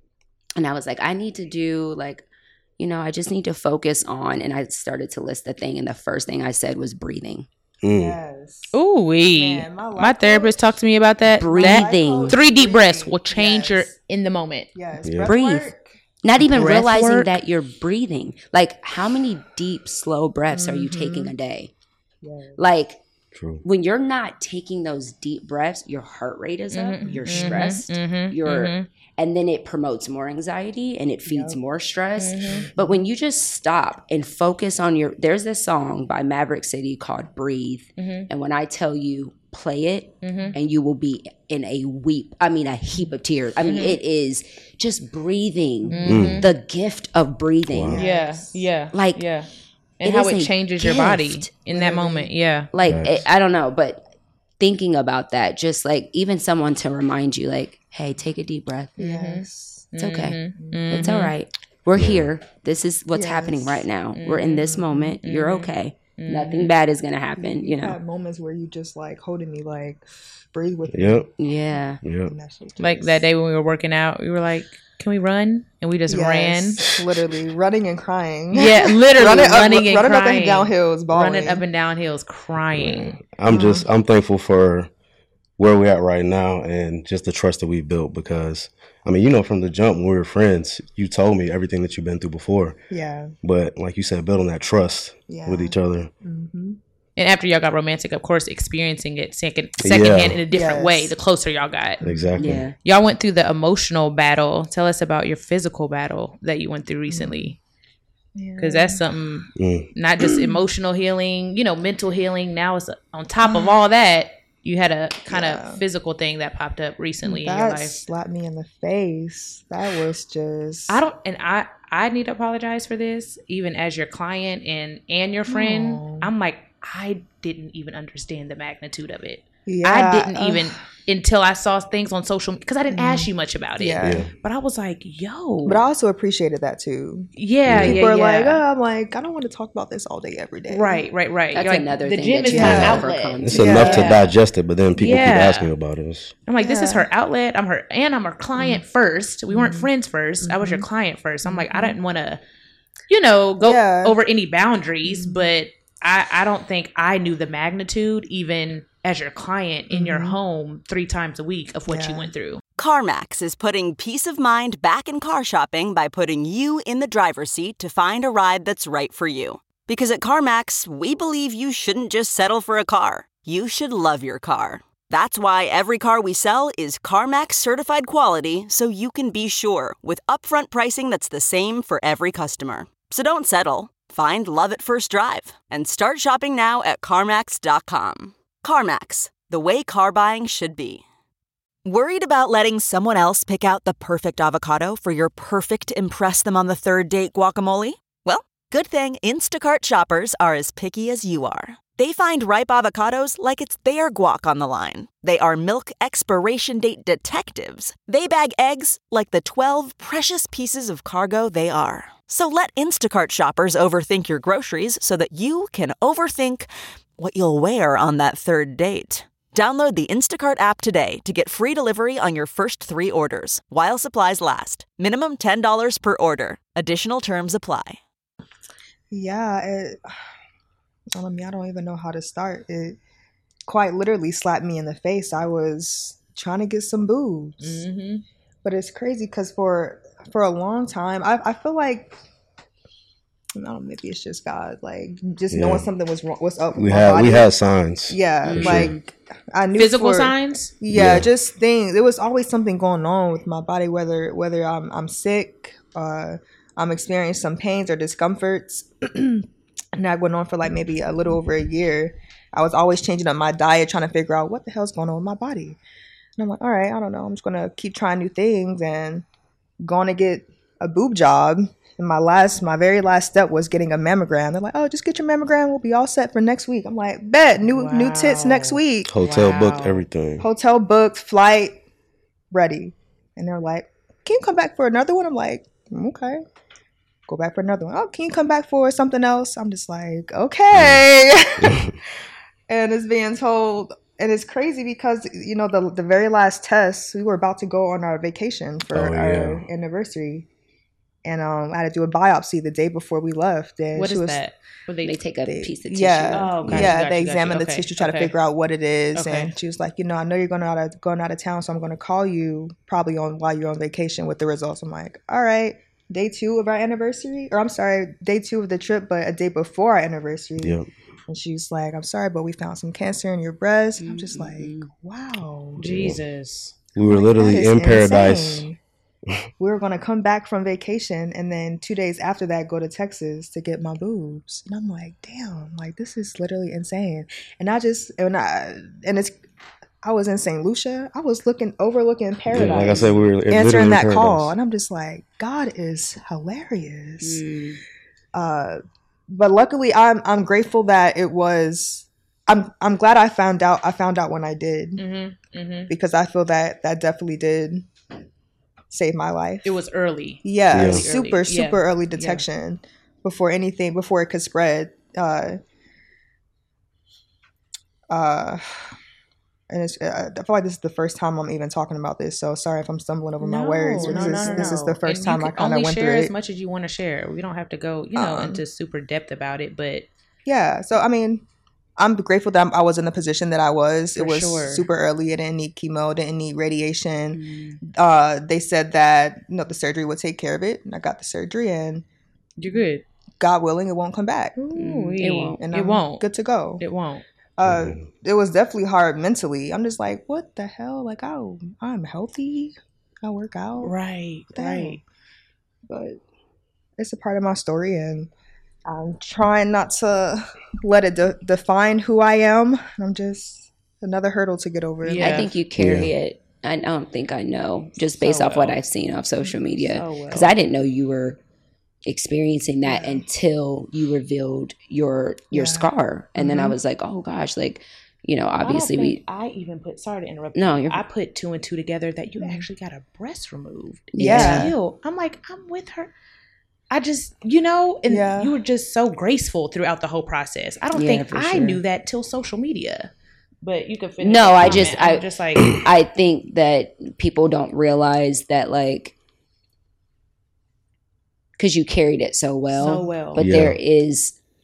and I was like, I need to do like, you know, I just need to focus on. And I started to list the thing, and the first thing I said was breathing. Mm. Yes. Ooh wee. Man, my My, life therapist talked to me about that. Breathing. That three deep breaths will Breathing. change your Yes. in the moment. Yes. Yeah. Breath Breathe. work. Not even Breath realizing work. that you're breathing. Like, how many deep, slow breaths are you taking a day? Yes. Like, True. when you're not taking those deep breaths, your heart rate is up, you're stressed, Mm-hmm. you're, and then it promotes more anxiety and it feeds more stress. But when you just stop and focus on your, there's this song by Maverick City called Breathe. And when I tell you, play it, and you will be in a weep, I mean, a heap of tears. I mean, it is just breathing, the gift of breathing. Wow. Yeah. Yeah. Like, yeah. And it how is it a changes your body gift. in that moment. Yeah. Like, Facts. it, I don't know, but thinking about that, just like even someone to remind you, like, hey, take a deep breath. Yes. It's okay. Mm-hmm. It's all right. We're here. This is what's Yes. happening right now. We're in this moment. You're Mm-hmm. okay. Nothing bad is going to happen, you know? Had moments where you just like holding me, like breathe with me. Yep. Yeah. Yep. And that shit just- Like that day when we were working out, we were like, "Can we run?" And we just Yes, literally running and crying. ran. Yeah, literally running, running up, and running up crying, and down hills, bawling. running up and down hills, crying. I'm just I'm thankful for where we're at right now and just the trust that we've built because I mean, you know, from the jump when we were friends, you told me everything that you've been through before. Yeah. But like you said, building that trust Yeah. with each other. Mm-hmm. And after y'all got romantic, of course, experiencing it second secondhand Yeah. in a different Yes. way. The closer y'all got, Exactly. Yeah. y'all went through the emotional battle. Tell us about your physical battle that you went through recently, because that's something Mm. not just emotional healing, you know, mental healing. Now it's on top of all that. You had a kind Yeah. of physical thing that popped up recently in your That life. slapped me in the face. That was just. I don't, and I, I need to apologize for this, even as your client and and your friend. No. I'm like, I didn't even understand the magnitude of it. Yeah, I didn't ugh. even until I saw things on social because I didn't ask you much about it. Yeah. Yeah. But I was like, yo, But I also appreciated that too. yeah, People yeah, are yeah. like, oh, I'm like, I don't want to talk about this all day, every day. right, right, right. That's You're like, another the thing gym that is you my have to outlet. overcome. It's too. enough to Yeah. digest it, but then people keep Yeah. asking me about it. It's- I'm like, this is Yeah. her outlet. I'm her, and I'm her client first. We weren't friends 1st I was your client first. I'm like, I didn't want to, you know, go Yeah. over any boundaries, but I, I don't think I knew the magnitude, even as your client in Mm-hmm. your home three times a week, of what Yeah. you went through. CarMax is putting peace of mind back in car shopping by putting you in the driver's seat to find a ride that's right for you. Because at CarMax, we believe you shouldn't just settle for a car. You should love your car. That's why every car we sell is CarMax certified quality, so you can be sure with upfront pricing that's the same for every customer. So don't settle. Find love at first drive and start shopping now at CarMax dot com. CarMax, the way car buying should be. Worried about letting someone else pick out the perfect avocado for your perfect impress them on the third date guacamole? Well, good thing Instacart shoppers are as picky as you are. They find ripe avocados like it's their guac on the line. They are milk expiration date detectives. They bag eggs like the twelve precious pieces of cargo they are. So let Instacart shoppers overthink your groceries so that you can overthink what you'll wear on that third date. Download the Instacart app today to get free delivery on your first three orders, while supplies last. Minimum ten dollars per order. Additional terms apply. Yeah, it, I mean, I don't even know how to start. It quite literally slapped me in the face. I was trying to get some boobs. Mm-hmm. But it's crazy because for for a long time, I, I feel like, I don't know, maybe it's just God, like just Yeah. knowing something was wrong, what's up with We my had body. we had signs. Yeah, for like sure. I knew Physical for- signs? Yeah, Yeah. just things. There was always something going on with my body, whether whether I'm I'm sick, uh, I'm experiencing some pains or discomforts, and that went on for like maybe a little over a year. I was always changing up my diet, trying to figure out what the hell's going on with my body. And I'm like, all right, I don't know. I'm just gonna keep trying new things and going to get a boob job. And my last, my very last step was getting a mammogram. They're like, oh, just get your mammogram. We'll be all set for next week. I'm like, bet, new new tits next week. Hotel Wow. booked, everything. Hotel booked, flight ready. And they're like, can you come back for another one? I'm like, okay. Go back for another one. Oh, can you come back for something else? I'm just like, okay. And it's being told, and it's crazy because, you know, the the very last test, we were about to go on our vacation for Oh, our yeah. anniversary. And um, I had to do a biopsy the day before we left. And What she is was, that? What They take a they- piece of tissue. yeah, Oh, got you, yeah. got they you, got you. examined the Okay, tissue, try to okay. figure out what it is. Okay. And she was like, you know, I know you're going out of going out of town, so I'm going to call you probably on while you're on vacation with the results. I'm like, all right. Day two of our anniversary, or I'm sorry, day two of the trip, but a day before our anniversary. Yep. And she's like, I'm sorry, but we found some cancer in your breast. And I'm just like, Mm-hmm. wow. Jesus. We were Like, literally that is in paradise. insane. We were going to come back from vacation and then two days after that go to Texas to get my boobs. And I'm like, damn, like this is literally insane. And I just, and I, and it's, I was in Saint Lucia. I was looking, overlooking paradise. Yeah, like I said, we were literally answering in that paradise. call. And I'm just like, God is hilarious. Mm. Uh, but luckily I'm, I'm grateful that it was, I'm, I'm glad I found out, I found out when I did, Mm-hmm. Mm-hmm. because I feel that that definitely did save my life. It was early. Yeah, Yeah. super, Early. super Yeah. early detection before anything, before it could spread. Uh, uh, and it's, uh, I feel like this is the first time I'm even talking about this. So sorry if I'm stumbling over my words. But No, this no, is no, this is no. the first And time you I can kind of only went share through as it. much as you want to share. We don't have to go, you know, Um, into super depth about it, but Yeah. So I mean, I'm grateful that I was in the position that I was. For it was sure. super early. I didn't need chemo. Didn't need radiation. Mm. Uh, they said that you know the surgery would take care of it, and I got the surgery, and you're good. God willing, it won't come back. Ooh, it won't. And It I'm won't. good to go. It won't. Uh, Mhm. it was definitely hard mentally. I'm just like, what the hell? Like, oh, I'm healthy. I work out. Right. Damn. Right. But it's a part of my story, and I'm trying not to let it de- define who I am. I'm just another hurdle to get over. Yeah. I think you carry Yeah. it. I don't think I know, just So based off what well. I've seen off social media. So well. Because I didn't know you were experiencing that Yeah. until you revealed your your Yeah. scar. And then I Mhm. was like, oh gosh, like, you know, I don't obviously think we I even put. Sorry to interrupt. No, you. you're- I put two and two together that you Mhm. actually got a breast removed. Yeah. Still, I'm like, I'm with her. I just, you know, and Yeah. you were just so graceful throughout the whole process. I don't Yeah, think for I sure. knew that till social media. But you can finish. No, your I comment. just- I'm I- just like I think that people don't realize that, like, because you carried it so well. so well. But Yeah. there is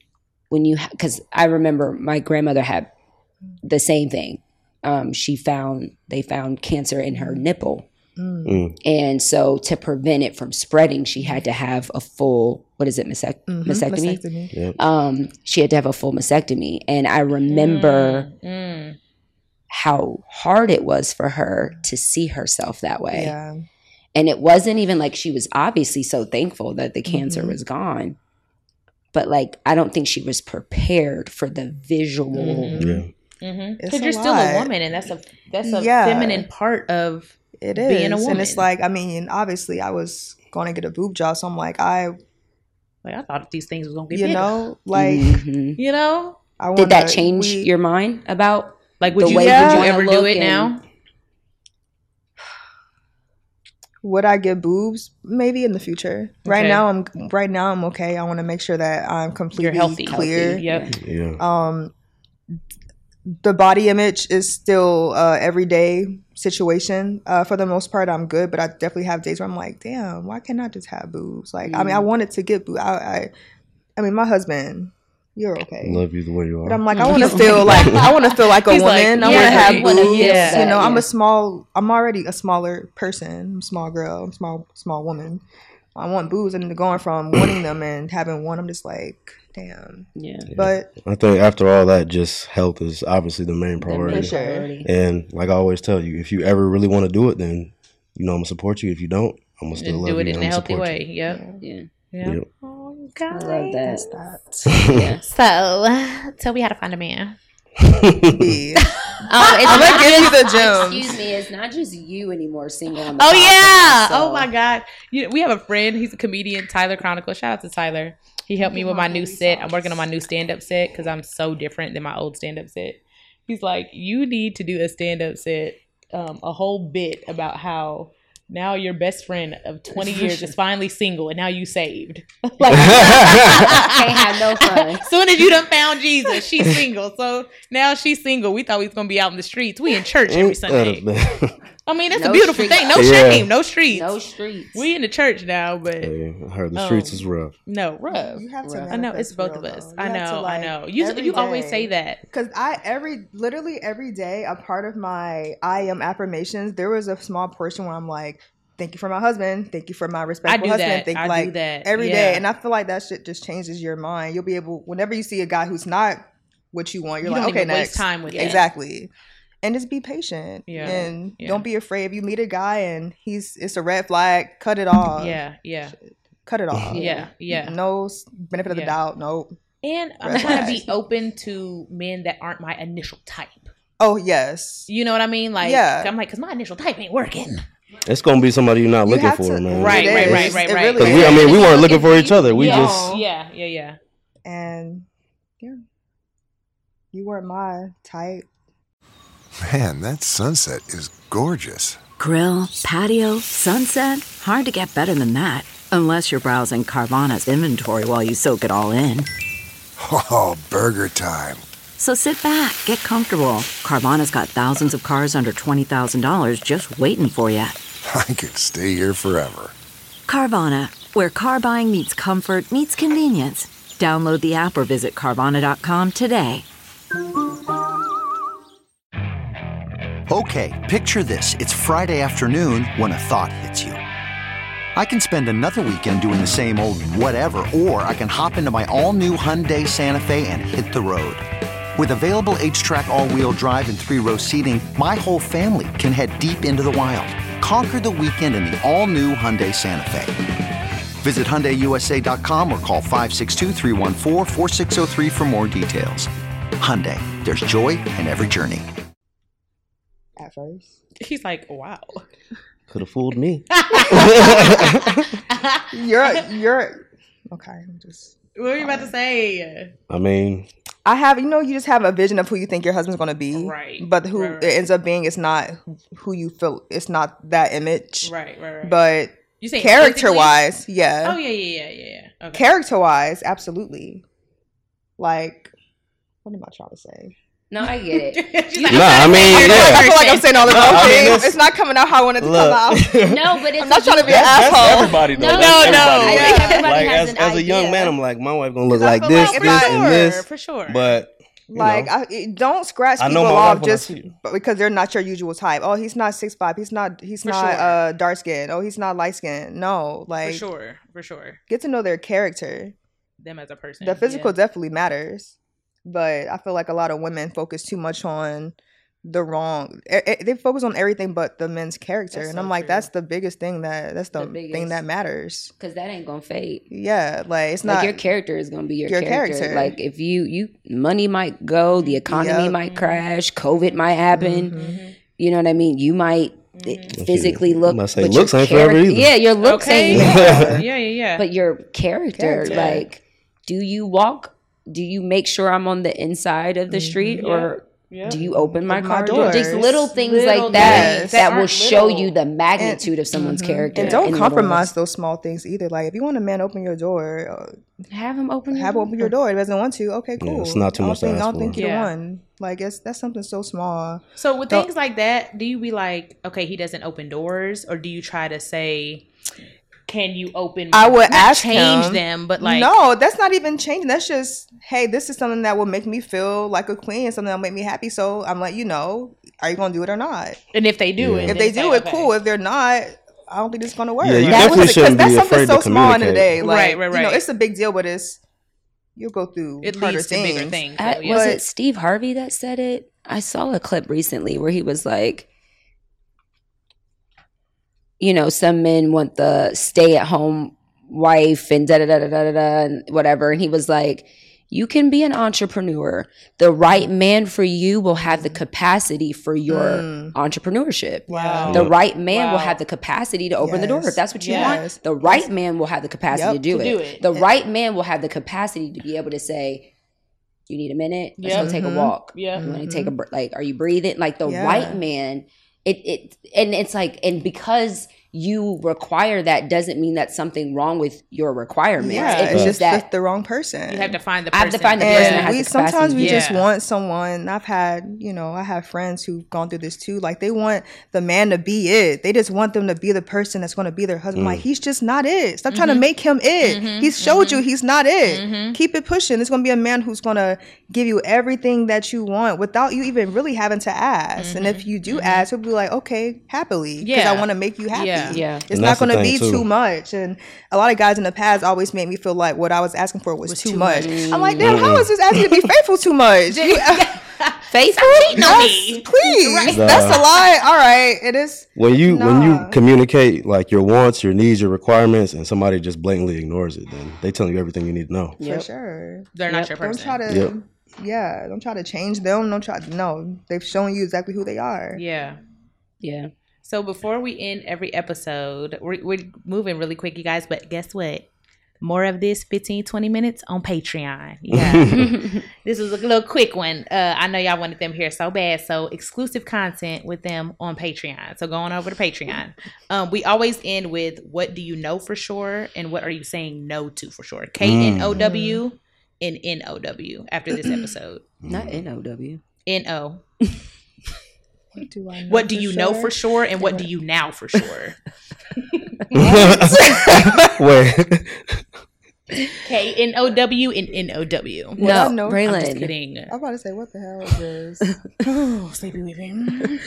when you, because I remember my grandmother had the same thing. Um, she found, they found cancer in her nipple. Mm. And so to prevent it from spreading, she had to have a full, what is it, mastect- mm-hmm. mastectomy? mastectomy. Yep. Um, she had to have a full mastectomy. And I remember mm. Mm. how hard it was for her to see herself that way. Yeah. And it wasn't even like she was obviously so thankful that the cancer mm-hmm. was gone. But like, I don't think she was prepared for the visual. Mm-hmm. Yeah. Because mm-hmm. you're lot. still a woman, and that's a that's a yeah. feminine part of it is. being a woman. And it's like, I mean, obviously, I was going to get a boob job, so I'm like, I, like, I thought these things was gonna get you bigger. know, like, mm-hmm. you know, I wanna, did that change we, your mind about like would the you way yeah. would you ever do it and, now? Would I get boobs? Maybe in the future. Okay. Right now, I'm right now I'm okay. I want to make sure that I'm completely You're healthy, clear. Healthy. Yep. Yeah. Um, the body image is still uh everyday situation. Uh, for the most part, I'm good, but I definitely have days where I'm like, damn, why can't I just have boobs? Like, mm. I mean, I wanted to get boobs. I, I, I mean, my husband. You're okay. Love you the way you are. But I'm like, I want to feel like I want to feel like a He's woman. Like, I yeah, want to have boobs. Yeah, you know, yeah. I'm a small. I'm already a smaller person. I'm a small girl. I'm a small, small woman. I want boobs, and going from wanting them and having one, I'm just like, damn. Yeah. But I think after all that, just health is obviously the main priority. For sure. And like I always tell you, if you ever really want to do it, then you know I'm gonna support you. If you don't, I'm gonna still and love do it you. in I'm a healthy way. You. Yep. Yeah. Yeah. Yep. Oh, God. I love that. that. Yeah. So, tell me how to find a man. Me. Oh, it's I'm gonna give you the gems. Excuse me, it's not just you anymore single on the Oh podcast, yeah. so. Oh my God. You know, we have a friend. He's a comedian, Tyler Chronicle. Shout out to Tyler. He helped me with my new set. I'm working on my new stand-up set because I'm so different than my old stand-up set. He's like, you need to do a stand-up set, um, a whole bit about how now your best friend of twenty years is finally single and now you saved. Like, can't have no fun. As soon as you done found Jesus, she's single. So now she's single. We thought we was going to be out in the streets. We in church every Sunday. I mean, that's no a beautiful streets. thing. No yeah. shame. No streets. No streets. We in the church now, but. Hey, I heard the streets um, is rough. No, rough. You have to I know. It's both real, of us. Though. I know. To, like, I know. You, you always say that. Because I, every, literally every day, a part of my I am affirmations, there was a small portion where I'm like, thank you for my husband. Thank you for my respectful I do husband. That. Thank I like do that every yeah. day. And I feel like that shit just changes your mind. You'll be able, whenever you see a guy who's not what you want, you're you like, don't okay, even next. Waste time with exactly. That. And just be patient. Yeah. And yeah. don't be afraid. If you meet a guy and he's it's a red flag, cut it off. Yeah, yeah. Cut it off. Yeah, yeah. No benefit of yeah. the doubt. Nope. And I'm trying to be open to men that aren't my initial type. Oh, yes. You know what I mean? Like, yeah. I'm like, because my initial type ain't working. It's gonna be somebody you're not you looking for, to, man. Right, right, right, right, right. Really we, I mean, we weren't looking for each other. We yeah. just yeah, yeah, yeah. And yeah, you weren't my type. Man, that sunset is gorgeous. Grill, patio, sunset. Hard to get better than that. Unless you're browsing Carvana's inventory while you soak it all in. Oh, burger time. So sit back, get comfortable. Carvana's got thousands of cars under twenty thousand dollars just waiting for you. I could stay here forever. Carvana, where car buying meets comfort, meets convenience. Download the app or visit Carvana dot com today. Okay, picture this. It's Friday afternoon when a thought hits you. I can spend another weekend doing the same old whatever, or I can hop into my all-new Hyundai Santa Fe and hit the road. With available H-Track all-wheel drive and three-row seating, my whole family can head deep into the wild. Conquer the weekend in the all-new Hyundai Santa Fe. Visit Hyundai U S A dot com or call five six two, three one four, four six zero three for more details. Hyundai, there's joy in every journey. At first. He's like, wow. Could have fooled me. you're, you're, okay, I'm just. What were you about to say? I mean, I have, you know, you just have a vision of who you think your husband's going to be. Right. But who right, right. it ends up being is not who you feel, it's not that image. Right, right, right. But you say character wise, yeah. Oh, yeah, yeah, yeah, yeah, yeah. Okay. Character wise, absolutely. Like, what am I trying to say? No, I get it. No, nah, I mean, yeah. I feel like I'm saying all the wrong I things. mean, it's, it's not coming out how I want it to look. come out. No, but it's I'm not trying to be an that's, asshole. that's everybody, though. No, that's no, everybody. no. I think Everybody like has as, an as a young idea. man, I'm like, my wife gonna look 'Cause I like feel this, like this, if I- and this. For sure. But you Like, know, I, it- don't scratch I people know my wife off when I just see you. b- because they're not your usual type. Oh, he's not six five. He's not. He's For not sure. uh, dark skinned. Oh, he's not light skinned. No, For like sure. For sure. get to know their character. Them as a person. The physical yeah. definitely matters, but I feel like a lot of women focus too much on the wrong. e- e- They focus on everything but the men's character, That's and so I'm like, true. that's the biggest thing that that's the, The thing biggest. that matters. Because that ain't gonna fade. Yeah, like it's Like not your character is gonna be your, your character. character. Like if you you money might go, the economy Yep. might crash, COVID might happen. Mhm. You know what I mean? You might Mm-hmm. physically I'm look. about to say but looks your ain't forever charac- either. Yeah, your looks Okay. ain't. Yeah. yeah, yeah, yeah. But your character, Character. like, do you walk? Do you make sure I'm on the inside of the street, or yeah. do you open my Open my car door? Just doors. little things Little like that things that, that will aren't show little. you the magnitude of someone's character. and don't in the compromise world. those small things either. Like if you want a man to open your door, uh, Have him open. have him open your door. If he doesn't want to, okay, Yeah, cool. it's not too I don't much to think, I ask don't think for. you're Yeah. the one. Like it's that's something so small. So with Don't- things like that, do you be like, okay, he doesn't open doors, or do you try to say, can you open? I would not ask change him, them, but like, no, that's not even changing. That's just, hey, this is something that will make me feel like a queen, something that will make me happy. So I'm like, you know, are you gonna do it or not? and if they do Yeah. it, If then they say, do it, okay. cool. If they're not, I don't think it's gonna work. Yeah, you Like, definitely because shouldn't that's be something afraid so to small in the day. communicate. Like, Right, right, You know, right. it's a big deal, but it's you'll go through It harder leads to things. bigger things. I- though, yeah. was But- it Steve Harvey that said it? I saw a clip recently where he was like, you know, some men want the stay at home wife and da da da da da da and whatever. And he was like, you can be an entrepreneur. The right man for you will have the capacity for your Mm. entrepreneurship. Wow. The right man will Wow. have the capacity to open the door Yes. if that's what you Yes. want. The right man will have the capacity Yep. to do To it. do it. The right man will have the capacity to be able to say, you need a minute? Let's Yep. go take Mhm. a walk. Yeah. You want to take a br- like? Are you breathing? Like the Yeah. right man. It it and it's like and because you require that doesn't mean that's something wrong with your requirements. Yeah, it it's means just that with the wrong person. You have to find the I person. have to find the person that And has we the capacity sometimes we to- just Yeah. want someone. I've had, you know, I have friends who've gone through this too. Like they want the man to be it. They just want them to be the person that's going to be their husband. Like he's just not it. Stop trying to make him it. He's showed you he's not it. Keep it pushing. There's going to be a man who's going to give you everything that you want without you even really having to ask. And if you do ask, he'll be like, okay, happily, because Yeah. I want to make you happy. Yeah. Yeah. It's And not that's the going to thing, be too. too much. And a lot of guys in the past always made me feel like what I was asking for was, too, too much. much. I'm like, damn, how is this asking to be faithful too much? faithful. Yes, please. Nah. That's a lie. All right, it is. When you when you Nah. communicate like your wants, your needs, your requirements, and somebody just blatantly ignores it, then they telling you everything you need to know. For sure. They're not your Don't person. try to. Yep. Yeah, don't try to change them. Don't try. No, they've shown you exactly who they are. Yeah. Yeah. So before we end every episode, we're, we're moving really quick, you guys. But guess what? More of this fifteen, twenty minutes on Patreon. Yeah. This was a little quick one. Uh, I know y'all wanted them here so bad. So exclusive content with them on Patreon. So going over to Patreon. Um, we always end with what do you know for sure and what are you saying no to for sure? K N O W and N O W after this episode. Not N O W. N O. What do I know What do for you know sure? for sure and what do you now for sure? Wait. K N O W and N O W. What No, I know- I'm just Braylon. kidding. I'm about to say, what the hell is this? Oh, sleepy weeping.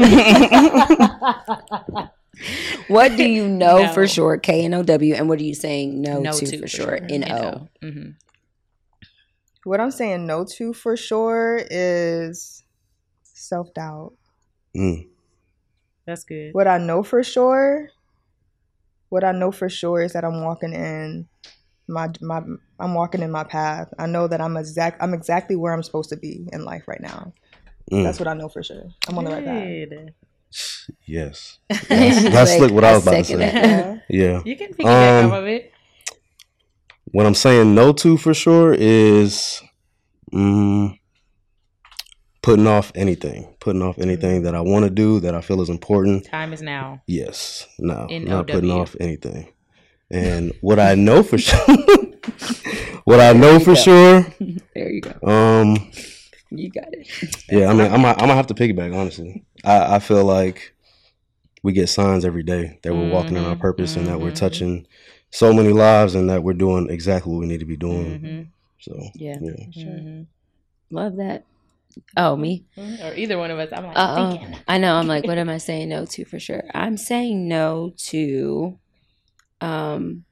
What do you know No. for sure? K N O W. And what are you saying no, No to, to for for sure? sure. N O. N O. Mhm. What I'm saying no to for sure is self doubt. Mm. That's good. What I know for sure, what I know for sure is that I'm walking in my my I'm walking in my path. I know that I'm exact I'm exactly where I'm supposed to be in life right now. Mm. That's what I know for sure. I'm on the right path. Good. Yes. That's, that's Like, like what I was I about to second say. that. Yeah. Yeah. You can piggyback Um, off of it. What I'm saying no to for sure is mm, putting off anything. Putting off anything that I want to do that I feel is important. Time is now. Yes. No. N O W. Not putting off anything. And what I know for sure what I know for sure, There you go. um You got it. yeah, I mean I'm I'm gonna have to piggyback, honestly. I, I feel like we get signs every day that we're walking in our purpose and that we're touching so many lives and that we're doing exactly what we need to be doing. Mm-hmm. So yeah, yeah. Mm-hmm. Love that. Oh, me or either one of us. I'm like uh, thinking. I know. I'm like, what am I saying no to for sure? I'm saying no to, um,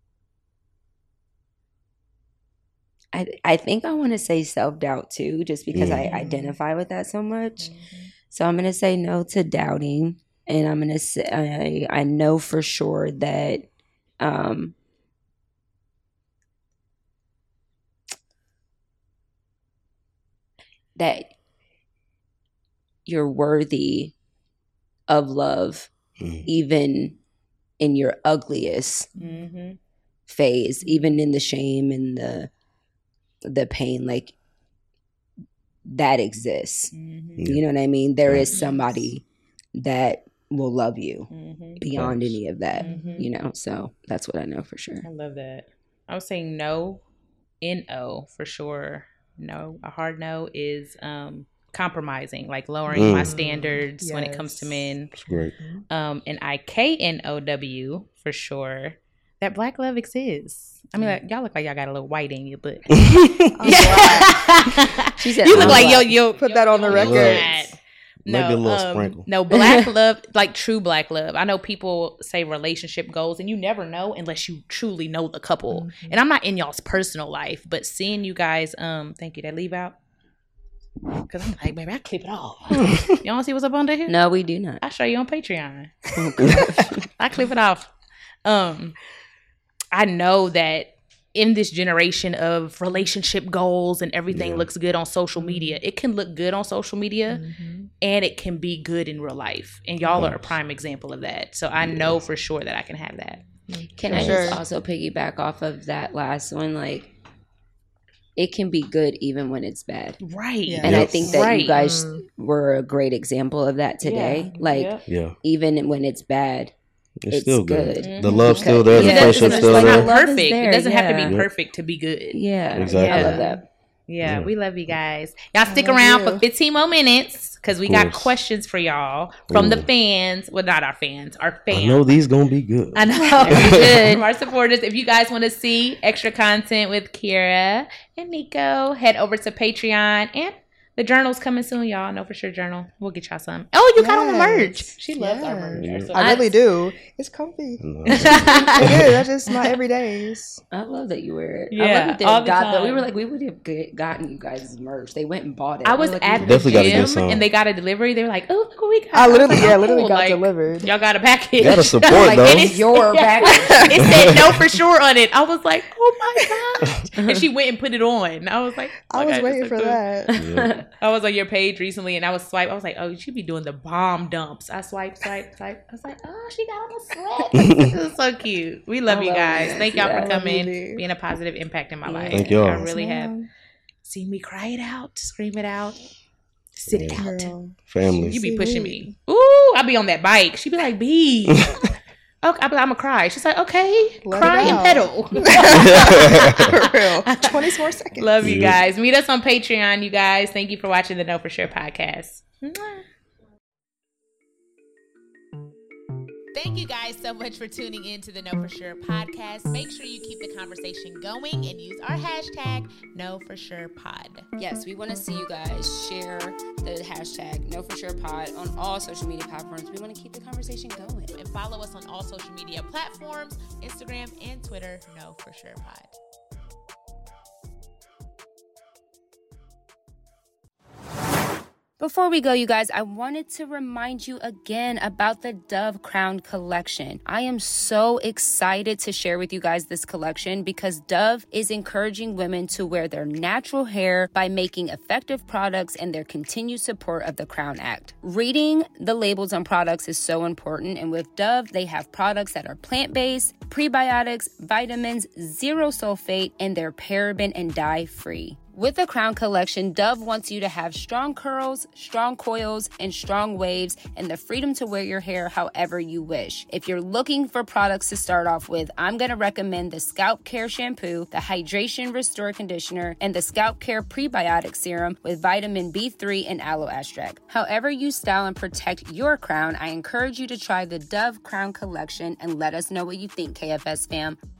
I I think I want to say self doubt too, just because mm-hmm. I identify with that so much. Mm-hmm. So I'm gonna say no to doubting, and I'm gonna say I, I know for sure that, um. that you're worthy of love, mm-hmm. even in your ugliest mm-hmm. phase, even in the shame and the the pain, like that exists. Mm-hmm. You know what I mean? There mm-hmm. is somebody that will love you mm-hmm. beyond any of that, mm-hmm. you know? So that's what I know for sure. I love that. I was saying no, N O for sure. No, a hard no is um, compromising, like lowering mm. my standards yes. when it comes to men. That's great. Um, and I K N O W for sure. That black love exists. I mean, like, y'all look like y'all got a little white in you, but she said, you look like yo yo. Put that on the record. No, maybe a little um, sprinkle. No, black love, like true black love. I know people say relationship goals, and you never know unless you truly know the couple. Mm-hmm. And I'm not in y'all's personal life, but seeing you guys, um, thank you, that leave out. Because I'm like, baby, I clip it off. You don't see what's up under here? No, we do not. I'll show you on Patreon. Oh, I clip it off. Um, I know that in this generation of relationship goals and everything yeah. looks good on social media, it can look good on social media mm-hmm. and it can be good in real life. And y'all yes. are a prime example of that. So I yes. know for sure that I can have that. Can for I sure. just also piggyback off of that last one? Like, it can be good even when it's bad. Right. Yeah. And yes. I think that right. you guys mm. were a great example of that today. Yeah. Like, yeah. Yeah. even when it's bad, It's, it's still good. good. Mm-hmm. The love's still there. Yeah. The friendship's still it's there. not perfect. there, It doesn't yeah. have to be Yeah. perfect to be good. Yeah. Exactly. Yeah. I love that. Yeah, Yeah. we love you guys. Y'all stick love around you. for fifteen more minutes because we got course. questions for y'all from Ooh. the fans. Well, not our fans, our fans. I know these gonna be good. I know. Good. From our supporters. If you guys want to see extra content with Kira and Nico, head over to Patreon. And the journal's coming soon, y'all. Know for sure journal. We'll get y'all some. Oh, you yes. got on the merch. She loves yes. our merch. Yeah. So I really do. It's comfy. No. It is. That's just my everydays. I love that you wear it. Yeah, I love that they all the got time. that. We were like, we would have g- gotten you guys merch. They went and bought it. I We was were like, at we the Definitely gotta get gym some. and they got a delivery. They were like, "Oh, look what we got!" I literally, was like, yeah, oh, literally cool. got like, delivered. Y'all got a package. Gotta support like, though. It's your package. It said no for sure on it. I was like, "Oh my gosh!" And she went and put it on. I was like, oh I was God, waiting it's so for cool. that. Yeah. I was on your page recently and I was swipe. I was like, oh, she be doing the bomb dumps. I swipe, swipe, swipe. I was like, oh, she got on the sweat. It was so cute. We love I you love guys. it. Thank y'all Yeah, for I love coming, you. being a positive impact in my life. Thank y'all. I really have seen me cry it out, scream it out, sit it out. Girl. Family. You be pushing me. Ooh, I be on that bike. She be like, B. Okay, I be like, I'm gonna cry. She's like, okay, Let cry it and out. pedal. For real. twenty more seconds. Love you Yeah. guys. Meet us on Patreon, you guys. Thank you for watching the Know For Sure podcast. Mwah. Thank you guys so much for tuning in to the Know For Sure podcast. Make sure you keep the conversation going and use our hashtag Know For Sure Pod. Yes, we want to see you guys share the hashtag Know For Sure Pod on all social media platforms. We want to keep the conversation going. And follow us on all social media platforms, Instagram and Twitter, Know For Sure Pod. Before we go, you guys, I wanted to remind you again about the Dove Crown collection. I am so excited to share with you guys this collection because Dove is encouraging women to wear their natural hair by making effective products and their continued support of the Crown Act. Reading the labels on products is so important, and with Dove, they have products that are plant-based, prebiotics, vitamins, zero sulfate, and they're paraben and dye-free. With the Crown Collection, Dove wants you to have strong curls, strong coils, and strong waves, and the freedom to wear your hair however you wish. If you're looking for products to start off with, I'm going to recommend the Scalp Care Shampoo, the Hydration Restore Conditioner, and the Scalp Care Prebiotic Serum with vitamin B three and aloe extract. However you style and protect your crown, I encourage you to try the Dove Crown Collection and let us know what you think, K F S fam.